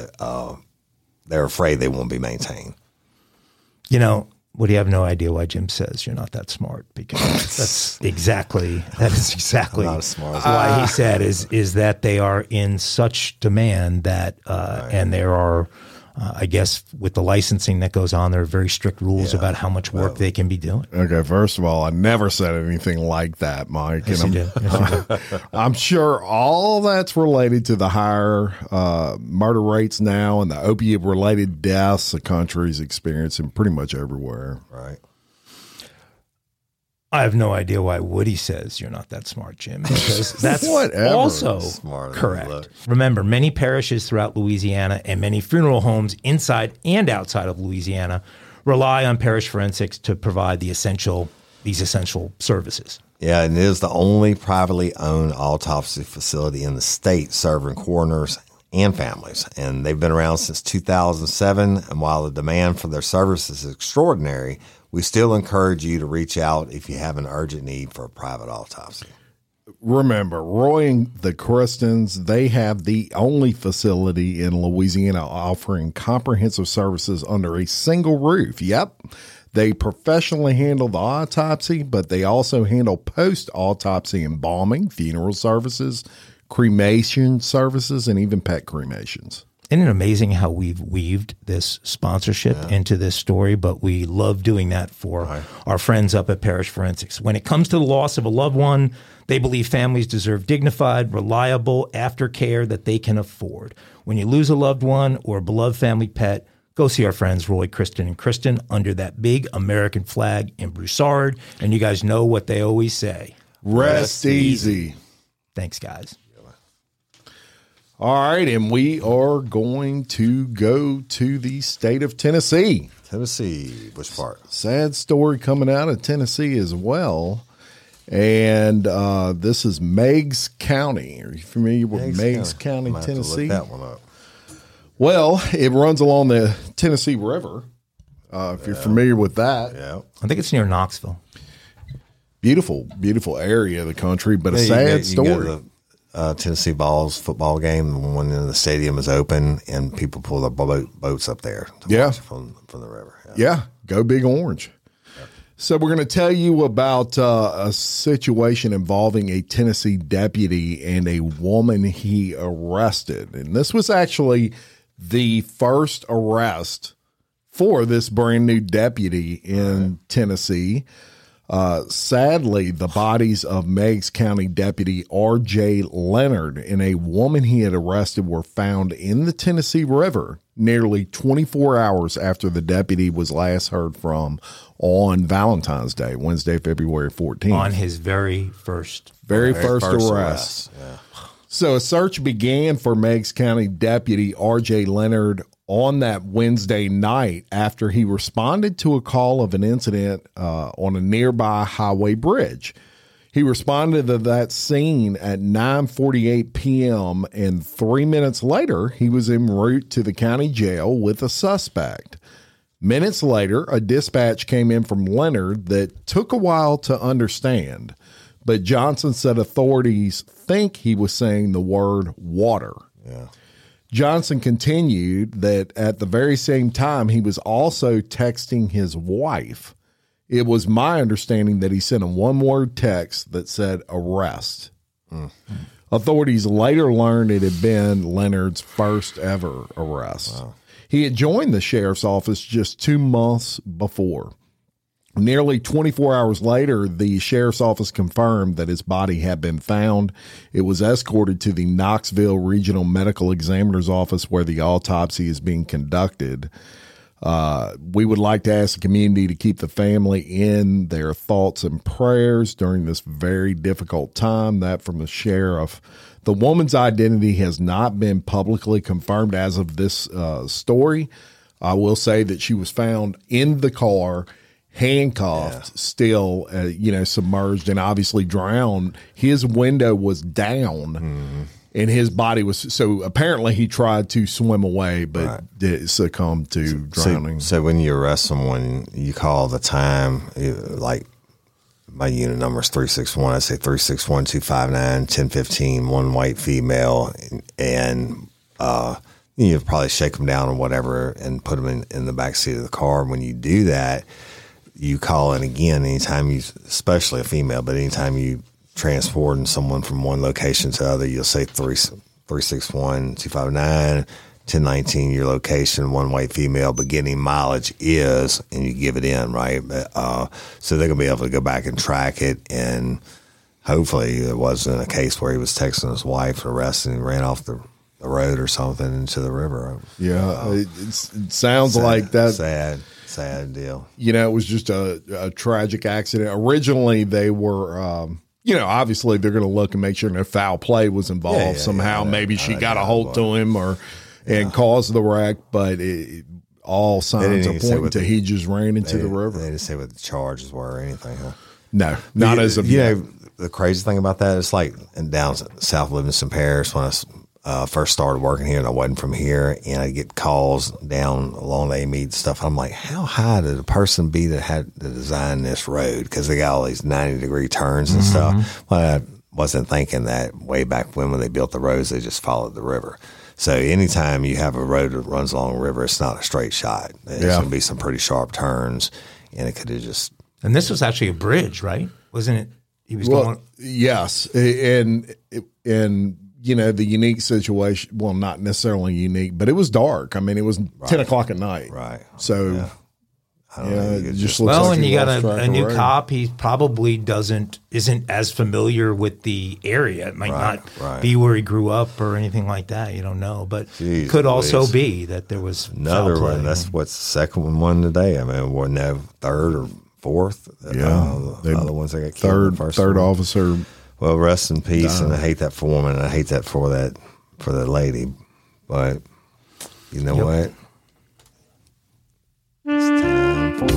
S4: they're afraid they won't be maintained.
S5: Would you have no idea why Jim says you're not that smart? Because that is exactly
S4: not as smart as
S5: why he said is that they are in such demand that and there are I guess with the licensing that goes on, there are very strict rules about how much work they can be doing.
S3: Okay, first of all, I never said anything like that, Mike.
S5: Yes,
S3: and
S5: you did. Yes, you did.
S3: I'm sure all that's related to the higher murder rates now and the opiate-related deaths the country's experiencing pretty much everywhere.
S4: Right.
S5: I have no idea why Woody says you're not that smart, Jim, because that's
S3: Whatever.
S5: also
S4: Smarter than
S5: correct.
S4: you look.
S5: Remember, many parishes throughout Louisiana and many funeral homes inside and outside of Louisiana rely on parish forensics to provide these essential services.
S4: Yeah, and it is the only privately owned autopsy facility in the state serving coroners and families. And they've been around since 2007. And while the demand for their services is extraordinary, we still encourage you to reach out if you have an urgent need for a private autopsy.
S3: Remember, Roy and the Christens, they have the only facility in Louisiana offering comprehensive services under a single roof. Yep. They professionally handle the autopsy, but they also handle post-autopsy embalming, funeral services, cremation services, and even pet cremations.
S5: Isn't it amazing how we've weaved this sponsorship into this story? But we love doing that for our friends up at Parish Forensics. When it comes to the loss of a loved one, they believe families deserve dignified, reliable aftercare that they can afford. When you lose a loved one or a beloved family pet, go see our friends Roy, Kristen, and Kristen under that big American flag in Broussard. And you guys know what they always say.
S3: Rest easy.
S5: Thanks, guys.
S3: All right, and we are going to go to the state of Tennessee.
S4: Tennessee, which part?
S3: Sad story coming out of Tennessee as well. And this is Meigs County. Are you familiar with Meigs County,
S4: I'm gonna have to
S3: Tennessee?
S4: look that one up.
S3: Well, it runs along the Tennessee River, if you're familiar with that.
S4: Yeah.
S5: I think it's near Knoxville.
S3: Beautiful, beautiful area of the country, but a sad
S4: You can go
S3: story.
S4: to the Tennessee Balls football game when the stadium is open and people pull their boats up there to watch from the river.
S3: Yeah, go Big Orange. So we're going to tell you about a situation involving a Tennessee deputy and a woman he arrested. And this was actually the first arrest for this brand new deputy in Tennessee. Sadly, the bodies of Meigs County Deputy R.J. Leonard and a woman he had arrested were found in the Tennessee River nearly 24 hours after the deputy was last heard from on Valentine's Day, Wednesday, February 14th.
S5: On his very first
S3: arrest.
S4: Yeah.
S3: So a search began for Meigs County Deputy R.J. Leonard on that Wednesday night after he responded to a call of an incident on a nearby highway bridge. He responded to that scene at 9:48 p.m., and 3 minutes later, he was en route to the county jail with a suspect. Minutes later, a dispatch came in from Leonard that took a while to understand, but Johnson said authorities think he was saying the word water.
S4: Yeah.
S3: Johnson continued that at the very same time, he was also texting his wife. It was my understanding that he sent a one-word text that said arrest. Authorities later learned it had been Leonard's first ever arrest.
S4: Wow.
S3: He had joined the sheriff's office just 2 months before. Nearly 24 hours later, the sheriff's office confirmed that his body had been found. It was escorted to the Knoxville Regional Medical Examiner's office where the autopsy is being conducted. We would like to ask the community to keep the family in their thoughts and prayers during this very difficult time. That from the sheriff. The woman's identity has not been publicly confirmed as of this story. I will say that she was found in the car, handcuffed, still, submerged and obviously drowned. His window was down and his body was, so apparently he tried to swim away, but did succumb to drowning.
S4: So when you arrest someone, you call the time, like my unit number is 361. I say 361-259-1015, one white female, and you probably shake them down or whatever and put them in the back seat of the car. When you do that, you call in again anytime you, especially a female, but anytime you transporting someone from one location to the other, you'll say 361-259-1019, your location, one white female, beginning mileage is, and you give it in, right? So they're going to be able to go back and track it, and hopefully it wasn't a case where he was texting his wife, arrested, and ran off the road or something into the river.
S3: Yeah, it sounds like that.
S4: Sad deal.
S3: It was just a tragic accident. Originally, they were, obviously they're going to look and make sure no foul play was involved somehow. Maybe she got a hold to him and caused the wreck, but all signs are pointing to he just ran into the river.
S4: They didn't say what the charges were or anything, huh?
S3: No, not as of yet.
S4: The crazy thing about that is like down South Livingston Parish when I first started working here and I wasn't from here, and I get calls down along the Amite stuff. I'm like, how high did a person be that had to design this road? Because they got all these 90-degree turns and stuff. Well, I wasn't thinking that way back when they built the roads, they just followed the river. So anytime you have a road that runs along a river, it's not a straight shot. There's going to be some pretty sharp turns, and it could have just...
S5: And this was actually a bridge, right? Wasn't it? He was going...
S3: Yes, and the unique situation, well, not necessarily unique, but it was dark. I mean, it was 10 o'clock at night.
S4: Right.
S3: So,
S4: it
S3: just looks like
S5: when you got
S3: lost track
S5: a
S3: of
S5: new
S3: road.
S5: cop, he probably isn't as familiar with the area. It might not be where he grew up or anything like that. You don't know. But it could also be that there was
S4: another
S5: foul play.
S4: one. That's what's the second one today. I mean, we're now third or fourth. The other ones that got killed.
S3: Third officer.
S4: Well, rest in peace, and I hate that for woman, and I hate that for that lady. But you know what? It's time for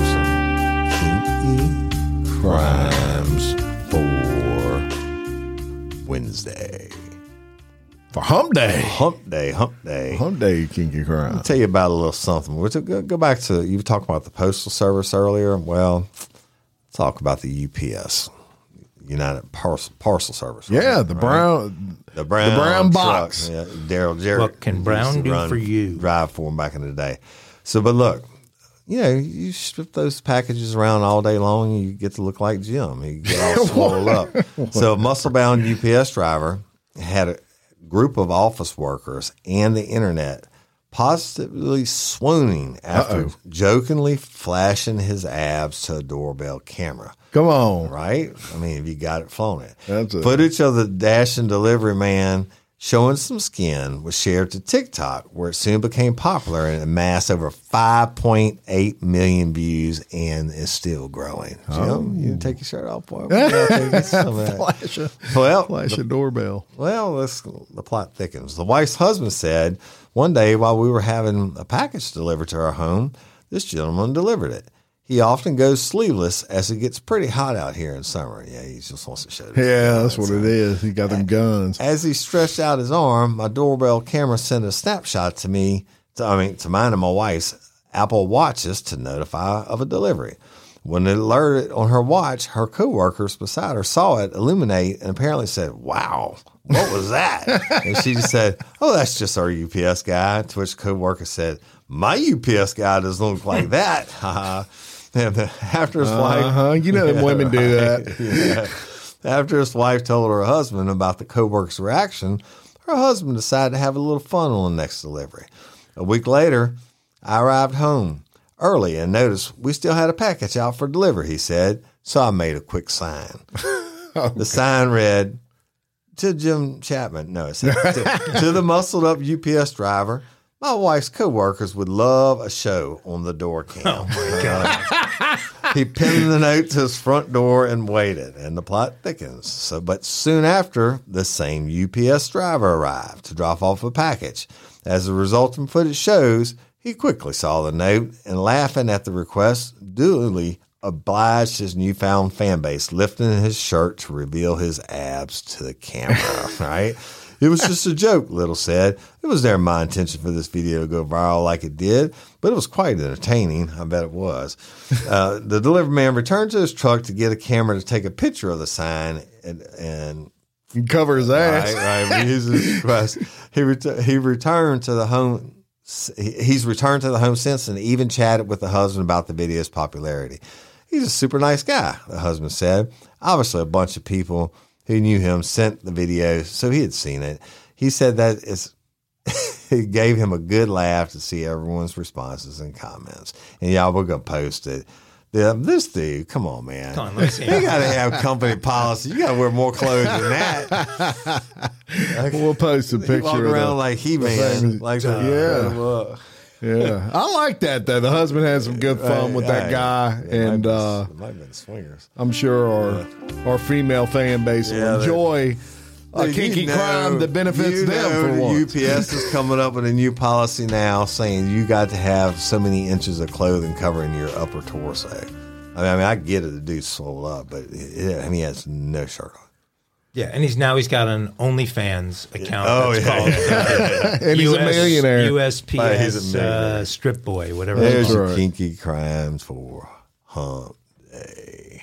S4: some kinky crimes for Wednesday.
S3: For Hump Day.
S4: Hump Day.
S3: Hump Day, kinky crime.
S4: I'll tell you about a little something. We'll go back to, you were talking about the Postal Service earlier. Well, talk about the UPS. United Parcel Service. Right?
S3: Yeah, the brown box.
S4: Yeah, Daryl.
S5: What can Brown do for you?
S4: Drive for him back in the day. So, but look, you strip those packages around all day long, and you get to look like Jim. You get all swelled up. So, a muscle-bound UPS driver had a group of office workers and the internet positively swooning after jokingly flashing his abs to a doorbell camera.
S3: Come on.
S4: Right? I mean, if you got it, flown it.
S3: That's it.
S4: Footage of the dash and delivery man showing some skin was shared to TikTok, where it soon became popular and amassed over 5.8 million views and is still growing. Jim, you take your shirt off, boy.
S3: Flash a doorbell.
S4: Well, the plot thickens. The wife's husband said, one day while we were having a package delivered to our home, this gentleman delivered it. He often goes sleeveless as it gets pretty hot out here in summer. Yeah, he just wants to show it.
S3: Yeah, that's what it is. He got them guns.
S4: As he stretched out his arm, my doorbell camera sent a snapshot to me, to mine and my wife's Apple Watches to notify of a delivery. When it alerted on her watch, her coworkers beside her saw it illuminate and apparently said, "Wow, what was that?" And she just said, "Oh, that's just our UPS guy." To which coworker said, "My UPS guy doesn't look like that." And after his wife,
S3: you know them women do that.
S4: Yeah. After his wife told her husband about the coworker's reaction, her husband decided to have a little fun on the next delivery. A week later, I arrived home early and noticed we still had a package out for delivery, he said, so I made a quick sign. The sign read, to Jim Chapman, no, it said, to the muscled up UPS driver, my wife's coworkers would love a show on the door cam.
S5: Oh, my God.
S4: He pinned the note to his front door and waited, and the plot thickens. But soon after, the same UPS driver arrived to drop off a package. As the resulting footage shows, he quickly saw the note and, laughing at the request, duly obliged his newfound fan base, lifting his shirt to reveal his abs to the camera, right? It was just a joke, Little said. It was never my intention for this video to go viral like it did, but it was quite entertaining. I bet it was. The delivery man returned to his truck to get a camera to take a picture of the sign and
S3: cover his ass.
S4: Right. Use his request. He returned to the home. He's returned to the home since and even chatted with the husband about the video's popularity. He's a super nice guy, the husband said. Obviously, a bunch of people who knew him sent the video, so he had seen it. He said that it gave him a good laugh to see everyone's responses and comments. And y'all, we're going to post it. This dude, come on, man.
S5: Come on, let me see.
S4: You got to have company policy. You got to wear more clothes than that.
S3: We'll post a picture.
S4: Walk around like He-Man. Like that.
S3: Yeah. I like that, though. The husband had some good fun with that guy. And
S4: it might have been swingers.
S3: I'm sure our female fan base will enjoy a kinky crime that benefits them for once.
S4: UPS is coming up with a new policy now saying you got to have so many inches of clothing covering your upper torso. I mean, I get it, the dude's swole up, but he has no shirt on.
S5: Yeah, and he's got an OnlyFans account.
S3: Called, and he's a millionaire.
S5: USPS
S4: he's a millionaire.
S5: Strip Boy, whatever.
S4: There's
S5: it's
S4: your
S5: called.
S4: kinky crimes for Hump Day.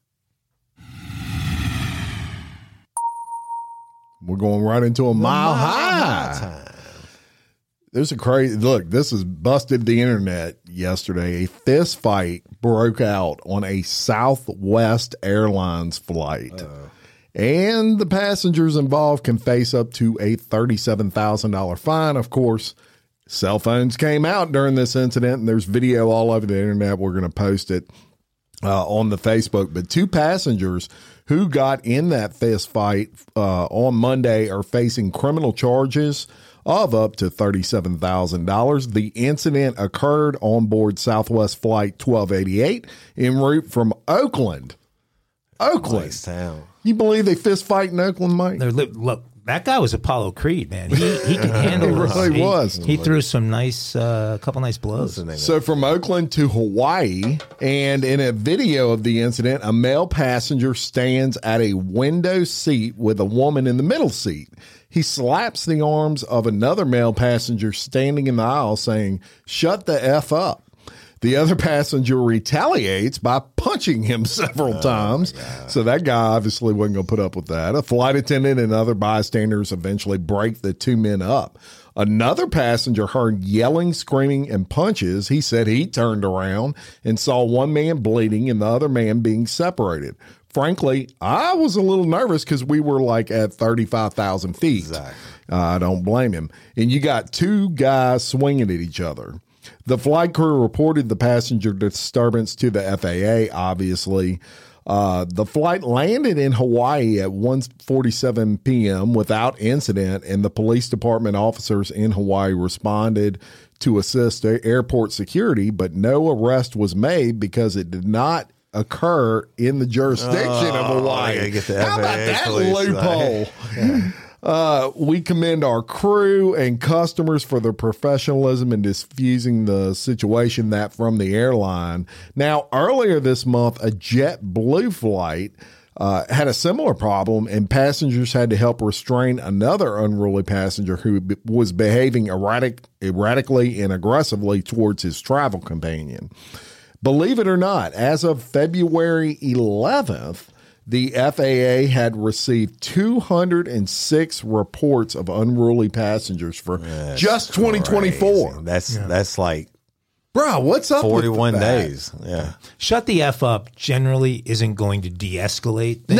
S3: We're going right into a mile high time. There's a crazy look. This has busted the internet yesterday. A fist fight broke out on a Southwest Airlines flight. And the passengers involved can face up to a $37,000 fine. Of course, cell phones came out during this incident, and there's video all over the internet. We're going to post it on the Facebook. But two passengers who got in that fist fight on Monday are facing criminal charges of up to $37,000. The incident occurred on board Southwest Flight 1288 en route from Oakland.
S4: Nice town.
S3: You believe they fist fight in Oakland, Mike?
S5: Look, that guy was Apollo Creed, man. He could handle it.
S3: He really was.
S5: He threw some couple nice blows.
S3: So from Oakland to Hawaii, and in a video of the incident, a male passenger stands at a window seat with a woman in the middle seat. He slaps the arms of another male passenger standing in the aisle, saying, "Shut the F up." The other passenger retaliates by punching him several times. So that guy obviously wasn't going to put up with that. A flight attendant and other bystanders eventually break the two men up. Another passenger heard yelling, screaming, and punches. He said he turned around and saw one man bleeding and the other man being separated. frankly, I was a little nervous because we were like at 35,000 feet.
S4: Exactly.
S3: I don't blame him. And you got two guys swinging at each other. The flight crew reported the passenger disturbance to the FAA, obviously. The flight landed in Hawaii at 1:47 p.m. without incident, and the police department officers in Hawaii responded to assist airport security, but no arrest was made because it did not occur in the jurisdiction of Hawaii. How about that loophole? We commend our crew and customers for their professionalism in diffusing the situation that from the airline. Now, earlier this month, a JetBlue flight had a similar problem, and passengers had to help restrain another unruly passenger who was behaving erratically and aggressively towards his travel companion. Believe it or not, as of February 11th, the FAA had received 206 reports of unruly passengers for just 2024.
S4: Crazy. That's like,
S3: bro, what's up
S4: 41
S3: with that?
S4: days. Yeah.
S5: Shut the F up generally isn't going to de-escalate things.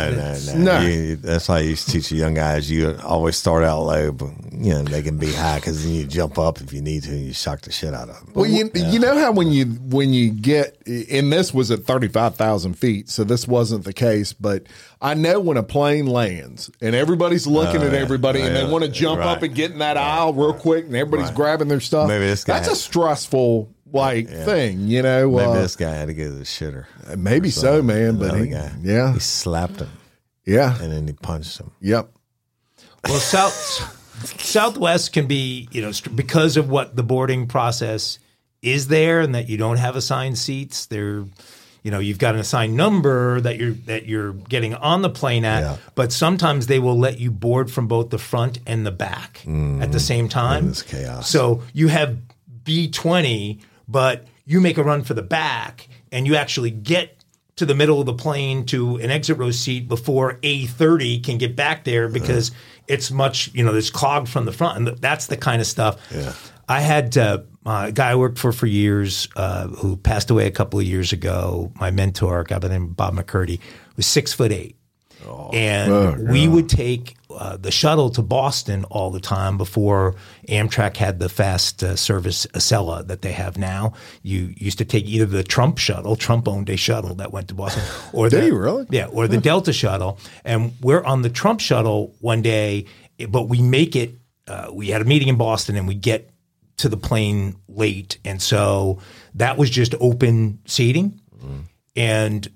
S4: No. That's why I used to teach the young guys. You always start out low, but they can be high because then you jump up if you need to. And you shock the shit out of them.
S3: Well, you know how when you get, and this was at 35,000 feet, so this wasn't the case, but I know when a plane lands and everybody's looking at everybody and they want to jump up and get in that aisle real quick and everybody's grabbing their stuff.
S4: Maybe this guy
S3: that's a stressful thing,
S4: Maybe this guy had to go to the shitter.
S3: Maybe so, man. But
S4: he slapped him.
S3: Yeah.
S4: And then he punched him.
S3: Yep.
S5: Well, Southwest can be, because of what the boarding process is there, and that you don't have assigned seats. There, you've got an assigned number that you're getting on the plane at, but sometimes they will let you board from both the front and the back at the same time.
S4: It's chaos.
S5: So you have B20, but you make a run for the back, and you actually get to the middle of the plane to an exit row seat before A30 can get back there because it's much, it's clogged from the front. And that's the kind of stuff. Yeah. I had a guy I worked for years who passed away a couple of years ago. My mentor, a guy by the name of Bob McCurdy, was 6'8". We would take the shuttle to Boston all the time before Amtrak had the fast service Acela that they have now. You used to take either the Trump shuttle. Trump owned a shuttle that went to Boston. Or
S3: Did he really?
S5: Yeah, or the Delta shuttle. And we're on the Trump shuttle one day, but we make it we had a meeting in Boston and we get to the plane late. And so that was just open seating. And,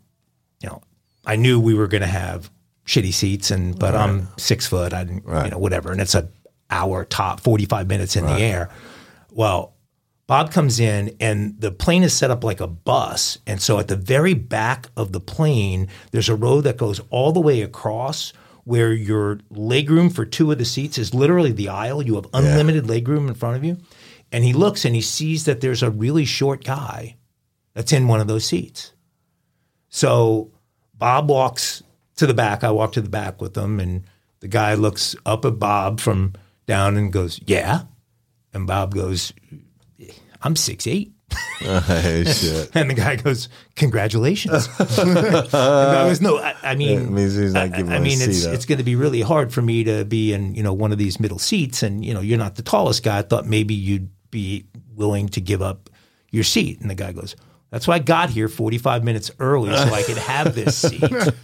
S5: I knew we were going to have shitty seats, but I'm 6 foot. I didn't, whatever. And it's an hour top, 45 minutes in the air. Well, Bob comes in and the plane is set up like a bus. And so at the very back of the plane, there's a row that goes all the way across where your legroom for two of the seats is literally the aisle. You have unlimited legroom in front of you. And he looks and he sees that there's a really short guy that's in one of those seats. So Bob walks to the back. I walk to the back with him, and the guy looks up at Bob from down and goes, "Yeah." And Bob goes, "I'm 6'8".
S4: Shit.
S5: And the guy goes, "Congratulations." And I was, I mean,
S4: it means he's not giving
S5: it's going to be really hard for me to be in, one of these middle seats, and you're not the tallest guy. I thought maybe you'd be willing to give up your seat. And the guy goes, "That's why I got here 45 minutes early so I could have this seat."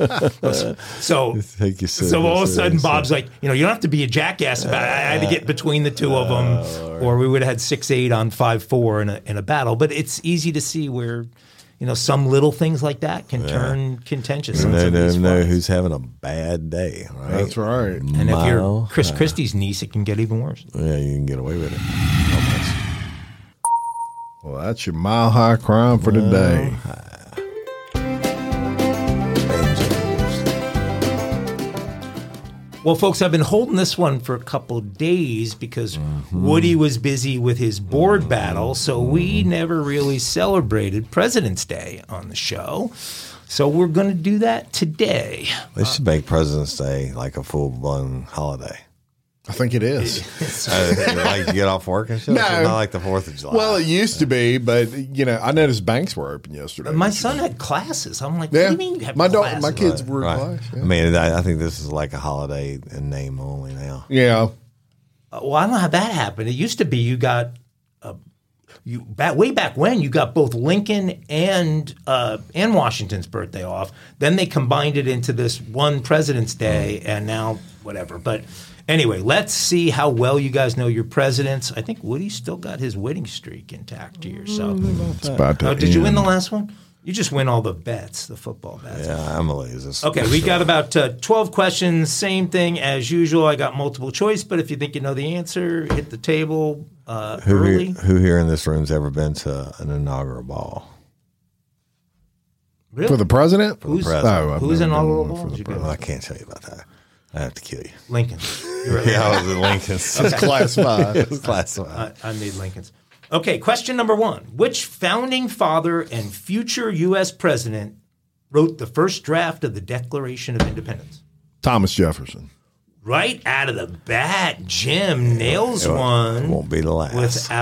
S5: So all of a sudden Bob's like, you don't have to be a jackass about it. I had to get between the two of them, or we would have had 6'8" on 5'4" in a battle. But it's easy to see where, some little things like that can turn contentious.
S4: You never know who's having a bad day, right?
S3: That's right.
S5: And if you're Chris Christie's niece, it can get even worse.
S4: Yeah, you can get away with it.
S3: Well, that's your mile high crime for today.
S5: Well, folks, I've been holding this one for a couple of days because Woody was busy with his board battle, so we never really celebrated President's Day on the show. So we're going to do that today.
S4: They should make President's Day like a full-blown holiday.
S3: I think it is.
S4: Like you get off work and shit?
S3: No.
S4: It's not like the 4th of July.
S3: Well, it used to be, but I noticed banks were open yesterday.
S5: My son had classes. I'm like,
S3: Yeah,
S5: what do you mean you have
S3: my
S5: classes?
S3: my kids were in
S4: Right.
S3: class. Yeah.
S4: I mean, I think this is like a holiday in name only now.
S3: Yeah.
S5: Well, I don't know how that happened. It used to be you got way back when you got both Lincoln and Washington's birthday off. Then they combined it into this one President's Day, and now whatever. But anyway, let's see how well you guys know your presidents. I think Woody still got his winning streak intact here. So,
S3: It's about to
S5: did you win
S3: end.
S5: the last one? You just win all the bets, the football bets.
S4: Yeah, I'm a lazy.
S5: Okay, we got about 12 questions. Same thing as usual. I got multiple choice, but if you think you know the answer, hit the table early.
S4: Who here in this room's ever been to an inaugural ball?
S5: Really?
S3: For the president?
S5: Who's,
S4: president.
S3: I've
S5: who's
S3: never been
S5: inaugural
S3: one for
S5: ball?
S3: the
S5: Did you
S4: Well,
S5: go?
S4: I can't tell you about that. I have to kill you.
S5: Lincoln. You're right.
S4: Yeah, I was at Lincoln's.
S3: It's classified.
S4: It was classified.
S5: I made Lincoln's. Okay, question number 1. Which founding father and future U.S. president wrote the first draft of the Declaration of Independence?
S3: Thomas Jefferson.
S5: Right out of the bat, Jim nails
S4: It
S5: one
S4: won't be the last.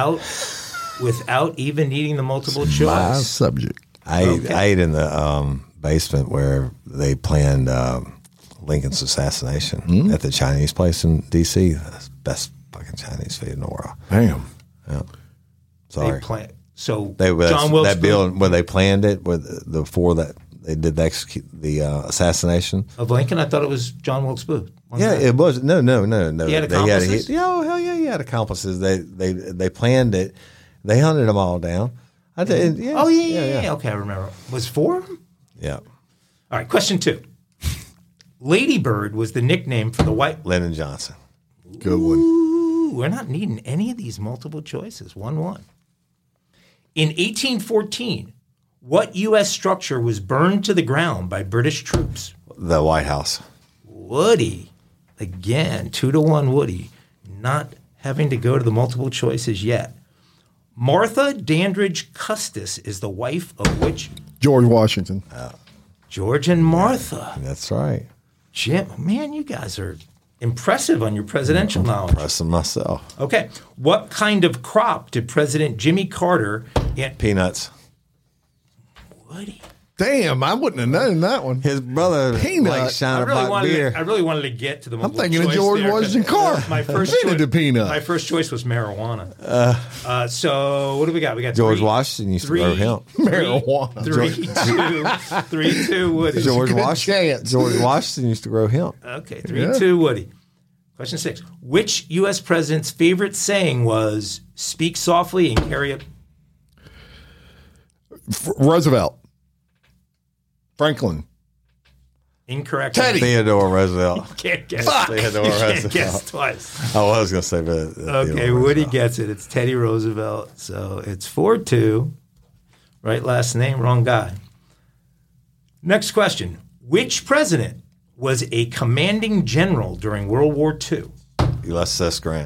S5: without even needing the multiple
S3: My
S5: choice.
S3: subject.
S4: I ate in the basement where they planned Lincoln's assassination at the Chinese place in D.C. That's the best fucking Chinese food in the world.
S3: Damn.
S4: Sorry.
S5: So
S4: That's-
S5: John Wilkes
S4: that building where they planned it, before that they did the assassination.
S5: of Lincoln, I thought it was John Wilkes Booth.
S4: Yeah, it was no.
S5: He had accomplices?
S4: Hell yeah, he had accomplices. They planned it. They hunted them all down. I did. Yeah.
S5: Oh yeah. Okay, I remember. Was 4 of them?
S4: Yeah.
S5: All right, question 2. Lady Bird was the nickname for the white.
S4: Lyndon Johnson.
S3: Good one.
S5: Ooh, we're not needing any of these multiple choices. 1-1. In 1814, what U.S. structure was burned to the ground by British troops?
S4: The White House.
S5: Woody. Again, 2-1 Woody. Not having to go to the multiple choices yet. Martha Dandridge Custis is the wife of which?
S3: George Washington.
S5: George and Martha.
S4: That's right.
S5: Jim, man, you guys are impressive on your presidential knowledge.
S4: Pressing myself.
S5: Okay. What kind of crop did President Jimmy Carter and
S4: Peanuts.
S5: Woody?
S3: Damn, I wouldn't have known that one.
S4: His brother
S3: Peanut.
S4: like
S5: I
S4: Shiner
S5: really,
S4: Block beer.
S5: wanted to get to the
S3: I'm
S5: multiple
S3: thinking of
S5: choice
S3: George
S5: there,
S3: Washington
S5: 'cause
S3: Carter.
S5: My first
S3: Peanut
S5: choice,
S3: to peanut.
S5: My first choice was marijuana. So what do we got? We got
S4: George
S5: three-
S4: Washington used to
S5: three-
S4: grow hemp.
S3: Marijuana.
S5: 3-2 Woody.
S4: George Washington.
S3: chance.
S4: George Washington used to grow hemp.
S5: Okay, 3-2 Woody. Question 6. Which U.S. president's favorite saying was "Speak softly and carry it"?
S3: Roosevelt. Franklin.
S5: Incorrect.
S3: Teddy.
S4: Theodore Roosevelt.
S5: Can't guess.
S4: Theodore
S5: Can't
S4: Roosevelt.
S5: guess twice.
S4: Oh, I was going to say, but
S5: Okay, Woody gets it. It's Teddy Roosevelt. So it's 4-2. Right last name, wrong guy. Next question. Which president was a commanding general during World War II?
S4: Ulysses S. Grant.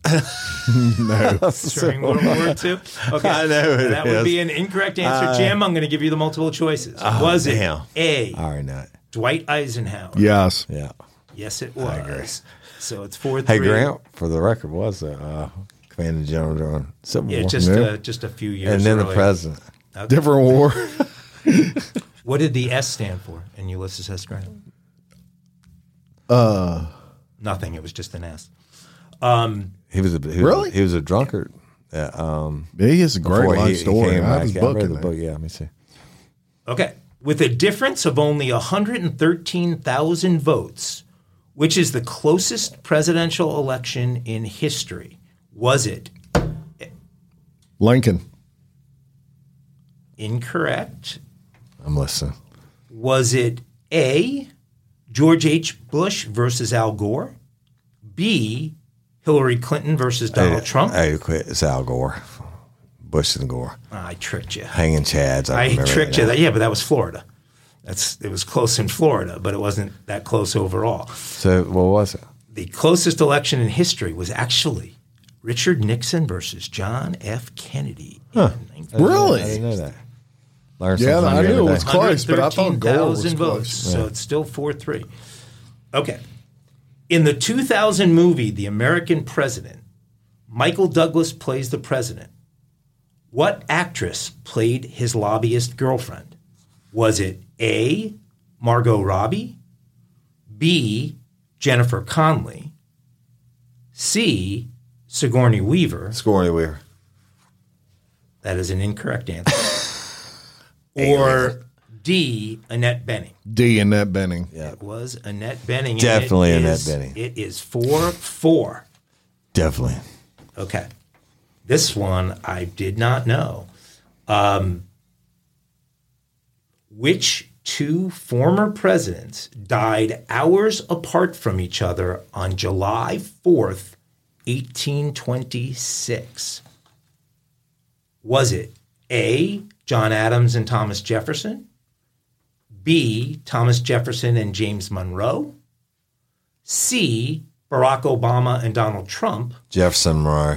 S5: During World War II? Okay.
S4: I know it
S5: That
S4: is.
S5: would be an incorrect answer. Jim, I'm going to give you the multiple choices. Was it
S4: damn.
S5: A,
S4: I already know it.
S5: Dwight Eisenhower?
S3: Yes.
S4: Yeah.
S5: Yes, it was. So it's 4-3.
S4: Hey, Grant, for the record, was a commanding general during Civil
S5: Yeah,
S4: War.
S5: just a few years
S4: and then the
S5: earlier.
S4: president.
S3: Different war.
S5: What did the S stand for in Ulysses S. Grant? Nothing. It was just an S.
S4: He was
S3: Really?
S4: He was a drunkard.
S3: He is a great
S4: Before
S3: life
S4: he
S3: story.
S4: came
S3: I have
S4: back.
S3: his
S4: Yeah,
S3: book
S4: I read
S3: in
S4: the
S3: there.
S4: book. Yeah, let me see.
S5: Okay. With a difference of only 113,000 votes, which is the closest presidential election in history, was it
S3: Lincoln.
S5: incorrect?
S4: I'm listening.
S5: Was it A, George H. Bush versus Al Gore? B, Hillary Clinton versus Donald Trump?
S4: Hey, quit. It's Al Gore. Bush and Gore.
S5: I tricked you.
S4: Hanging Chads. I remember
S5: tricked you.
S4: that.
S5: Yeah, but that was Florida. It was close in Florida, but it wasn't that close overall.
S4: So what was it?
S5: The closest election in history was actually Richard Nixon versus John F. Kennedy.
S3: Really?
S4: I didn't know that. Learned
S3: Yeah,
S4: something
S3: I
S4: every
S3: knew it
S4: day.
S3: was close, but I thought Gore was
S5: 113,000 votes,
S3: close.
S5: so it's still 4-3. Okay. In the 2000 movie, The American President, Michael Douglas plays the president. What actress played his lobbyist girlfriend? Was it A, Margot Robbie, B, Jennifer Connelly, C, Sigourney Weaver?
S4: Sigourney Weaver.
S5: That is an incorrect answer. Or D, Annette Bening.
S3: D, Annette Bening.
S4: Yeah.
S5: It was Annette Bening.
S4: Definitely Annette Bening.
S5: It is 4-4.
S4: Definitely.
S5: Okay. This one I did not know. Which two former presidents died hours apart from each other on July 4th, 1826? Was it A, John Adams and Thomas Jefferson, B, Thomas Jefferson and James Monroe, C, Barack Obama and Donald Trump?
S4: Jefferson Monroe.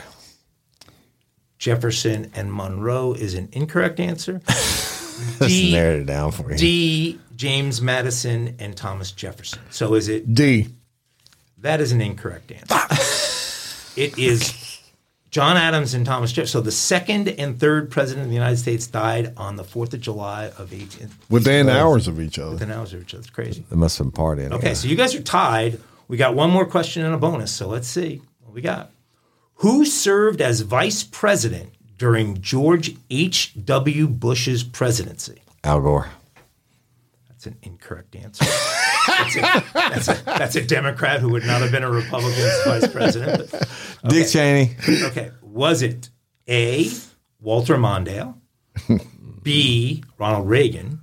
S5: Jefferson and Monroe is an incorrect answer.
S4: Just narrowed it down for you.
S5: D, James Madison and Thomas Jefferson. So is it?
S3: D.
S5: That is an incorrect answer. It is John Adams and Thomas Jefferson. So the second and third president of the United States died on the 4th of July of 18...
S3: Within hours of each other.
S5: Within hours of each other. It's crazy.
S4: They must have been partying.
S5: Okay, so you guys are tied. We got one more question and a bonus. So let's see what we got. Who served as vice president during George H.W. Bush's presidency?
S4: Al Gore.
S5: That's an incorrect answer. That's a Democrat who would not have been a Republican's vice president. But, okay.
S4: Dick Cheney.
S5: Okay. Was it A, Walter Mondale, B, Ronald Reagan,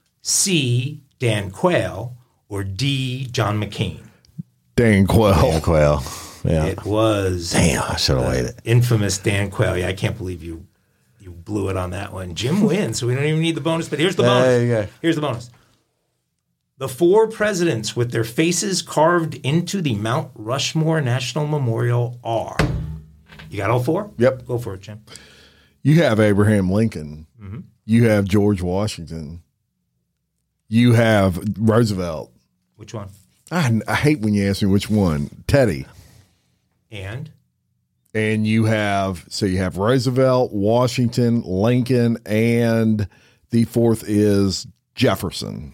S5: C, Dan Quayle, or D, John McCain?
S3: Dan Quayle.
S4: Dan Quayle. Yeah.
S5: It was.
S4: Damn, I should have waited.
S5: Infamous Dan Quayle. Yeah, I can't believe you blew it on that one. Jim wins, so we don't even need the bonus, but here's the bonus.
S4: There you go.
S5: Here's the bonus. The four presidents with their faces carved into the Mount Rushmore National Memorial are. You got all four?
S3: Yep.
S5: Go for it, Jim.
S3: You have Abraham Lincoln.
S5: Mm-hmm.
S3: You have George Washington. You have Roosevelt.
S5: Which one?
S3: I hate when you ask me which one. Teddy.
S5: And
S3: you have Roosevelt, Washington, Lincoln, and the fourth is Jefferson.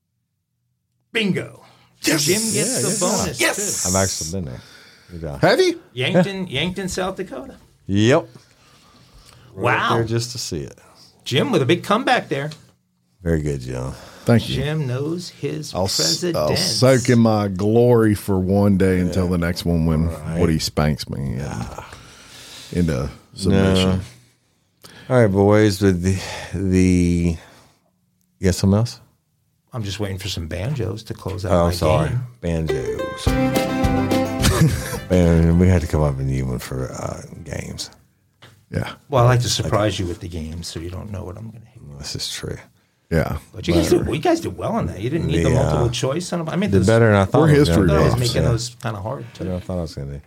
S5: Bingo. Yes. Jim gets the bonus.
S4: Yes. I've actually been there. Good job.
S3: Have you?
S5: Yankton, South Dakota.
S4: Yep.
S5: Wow.
S4: Right there just to see it.
S5: Jim with a big comeback there.
S4: Very good, John.
S3: Thank you.
S5: Jim knows his
S3: I'll
S5: presidents.
S3: soak in my glory for one day until the next one when Woody spanks me into submission.
S4: No. All right, boys. With the you got something else?
S5: I'm just waiting for some banjos to close out
S4: Oh,
S5: my
S4: sorry.
S5: game.
S4: Banjos. Man, we had to come up with a new one for games.
S3: Yeah.
S5: Well, I like to surprise you with the game so you don't know what I'm going to hit.
S4: This is true.
S3: Yeah.
S5: But you guys did well on that. You didn't need the multiple choice. I made
S4: Did better than I thought.
S3: We're history
S5: I was
S3: buffs.
S5: making those kind of hard, too.
S4: I thought I was going to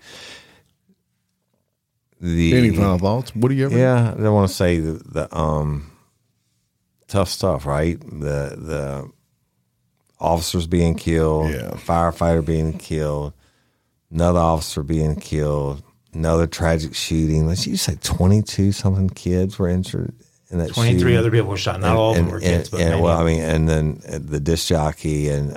S4: do.
S3: Any final thoughts? What do you ever?
S4: Yeah, I want to say the tough stuff, right? The officers being killed, firefighter being killed, another officer being killed, another tragic shooting. Let's you say 22-something kids were injured in that
S5: 23
S4: shooting.
S5: Other people were shot. Not all of them were kids, but many.
S4: Well, I mean, and then the disc jockey and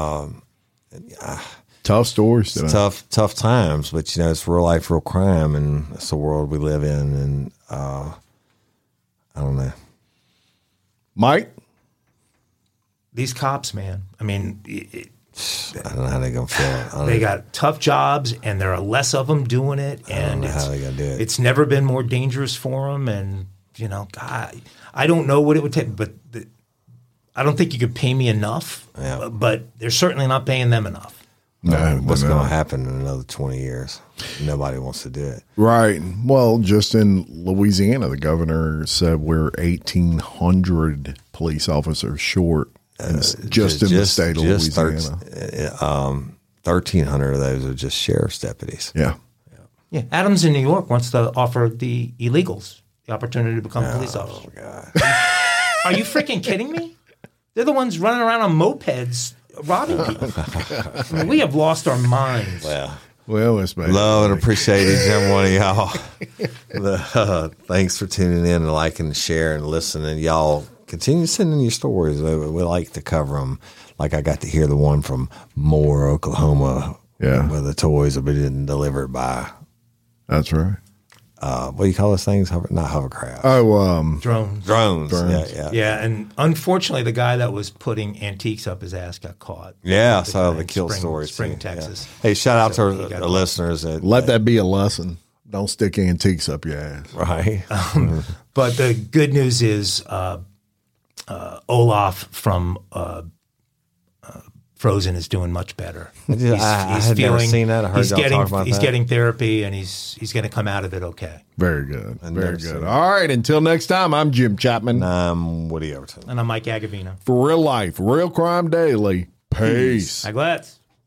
S3: Tough stories.
S4: tough times, but it's real life, real crime, and that's the world we live in. And I don't know,
S3: Mike.
S5: These cops, man. I mean,
S4: I don't know how they're gonna feel.
S5: they got tough jobs, and there are less of them doing it. And
S4: I don't know how they gonna do it.
S5: It's never been more dangerous for them. And God, I don't know what it would take, but I don't think you could pay me enough.
S4: Yeah.
S5: But they're certainly not paying them enough.
S3: No,
S4: what's going to happen in another 20 years? Nobody wants to do it.
S3: Right. Well, just in Louisiana, the governor said we're 1,800 police officers short just in the state of Louisiana.
S4: 1,300 of those are just sheriff's deputies.
S3: Yeah.
S5: Yeah. Adams in New York wants to offer the illegals the opportunity to become police officers.
S4: God.
S5: Are you freaking kidding me? They're the ones running around on mopeds robbing people. I mean, we have lost our minds.
S3: Well, it's been
S4: love and appreciate each and every one of y'all. Thanks for tuning in and liking and sharing and listening. Y'all continue sending your stories. We like to cover them. Like I got to hear the one from Moore, Oklahoma, where the toys have been delivered by.
S3: That's right.
S4: What do you call those things? Not hovercraft.
S3: Oh,
S5: Drones.
S4: Yeah.
S5: And unfortunately, the guy that was putting antiques up his ass got caught.
S4: Yeah, I saw the kill stories.
S5: Spring, Texas.
S4: Yeah. Hey, shout out to our listeners.
S3: let that be a lesson. Don't stick antiques up your ass.
S4: Right.
S5: But the good news is Olaf from Frozen is doing much better.
S4: I had never seen that. I heard y'all talk about
S5: he's
S4: that.
S5: getting therapy, and he's going to come out of it okay.
S3: Very good. Very good. All right. Until next time, I'm Jim Chapman.
S4: I'm Woody Overton.
S5: And I'm Mike Agavino.
S3: For Real Life, Real Crime Daily. Peace.
S5: Hi, glad.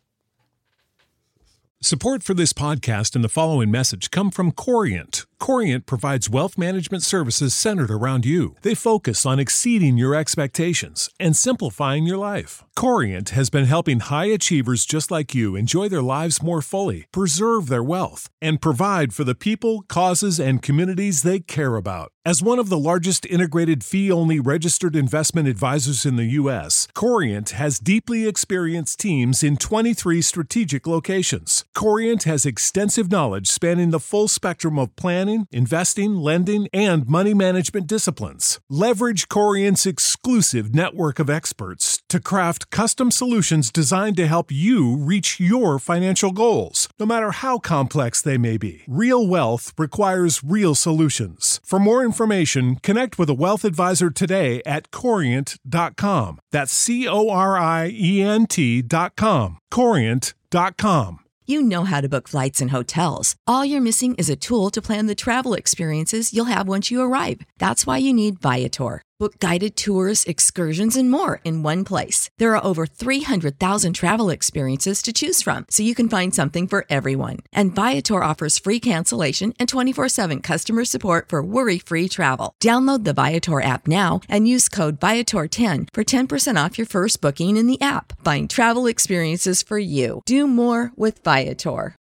S7: Support for this podcast and the following message come from Corient. Corient provides wealth management services centered around you. They focus on exceeding your expectations and simplifying your life. Corient has been helping high achievers just like you enjoy their lives more fully, preserve their wealth, and provide for the people, causes, and communities they care about. As one of the largest integrated fee-only registered investment advisors in the U.S., Corient has deeply experienced teams in 23 strategic locations. Corient has extensive knowledge spanning the full spectrum of planning, investing, lending, and money management disciplines. Leverage Corient's exclusive network of experts to craft custom solutions designed to help you reach your financial goals, no matter how complex they may be. Real wealth requires real solutions. For more information, connect with a wealth advisor today at Corient.com. That's Corient.com. Corient.com.
S1: You know how to book flights and hotels. All you're missing is a tool to plan the travel experiences you'll have once you arrive. That's why you need Viator. Book guided tours, excursions, and more in one place. There are over 300,000 travel experiences to choose from, so you can find something for everyone. And Viator offers free cancellation and 24/7 customer support for worry-free travel. Download the Viator app now and use code Viator10 for 10% off your first booking in the app. Find travel experiences for you. Do more with Viator.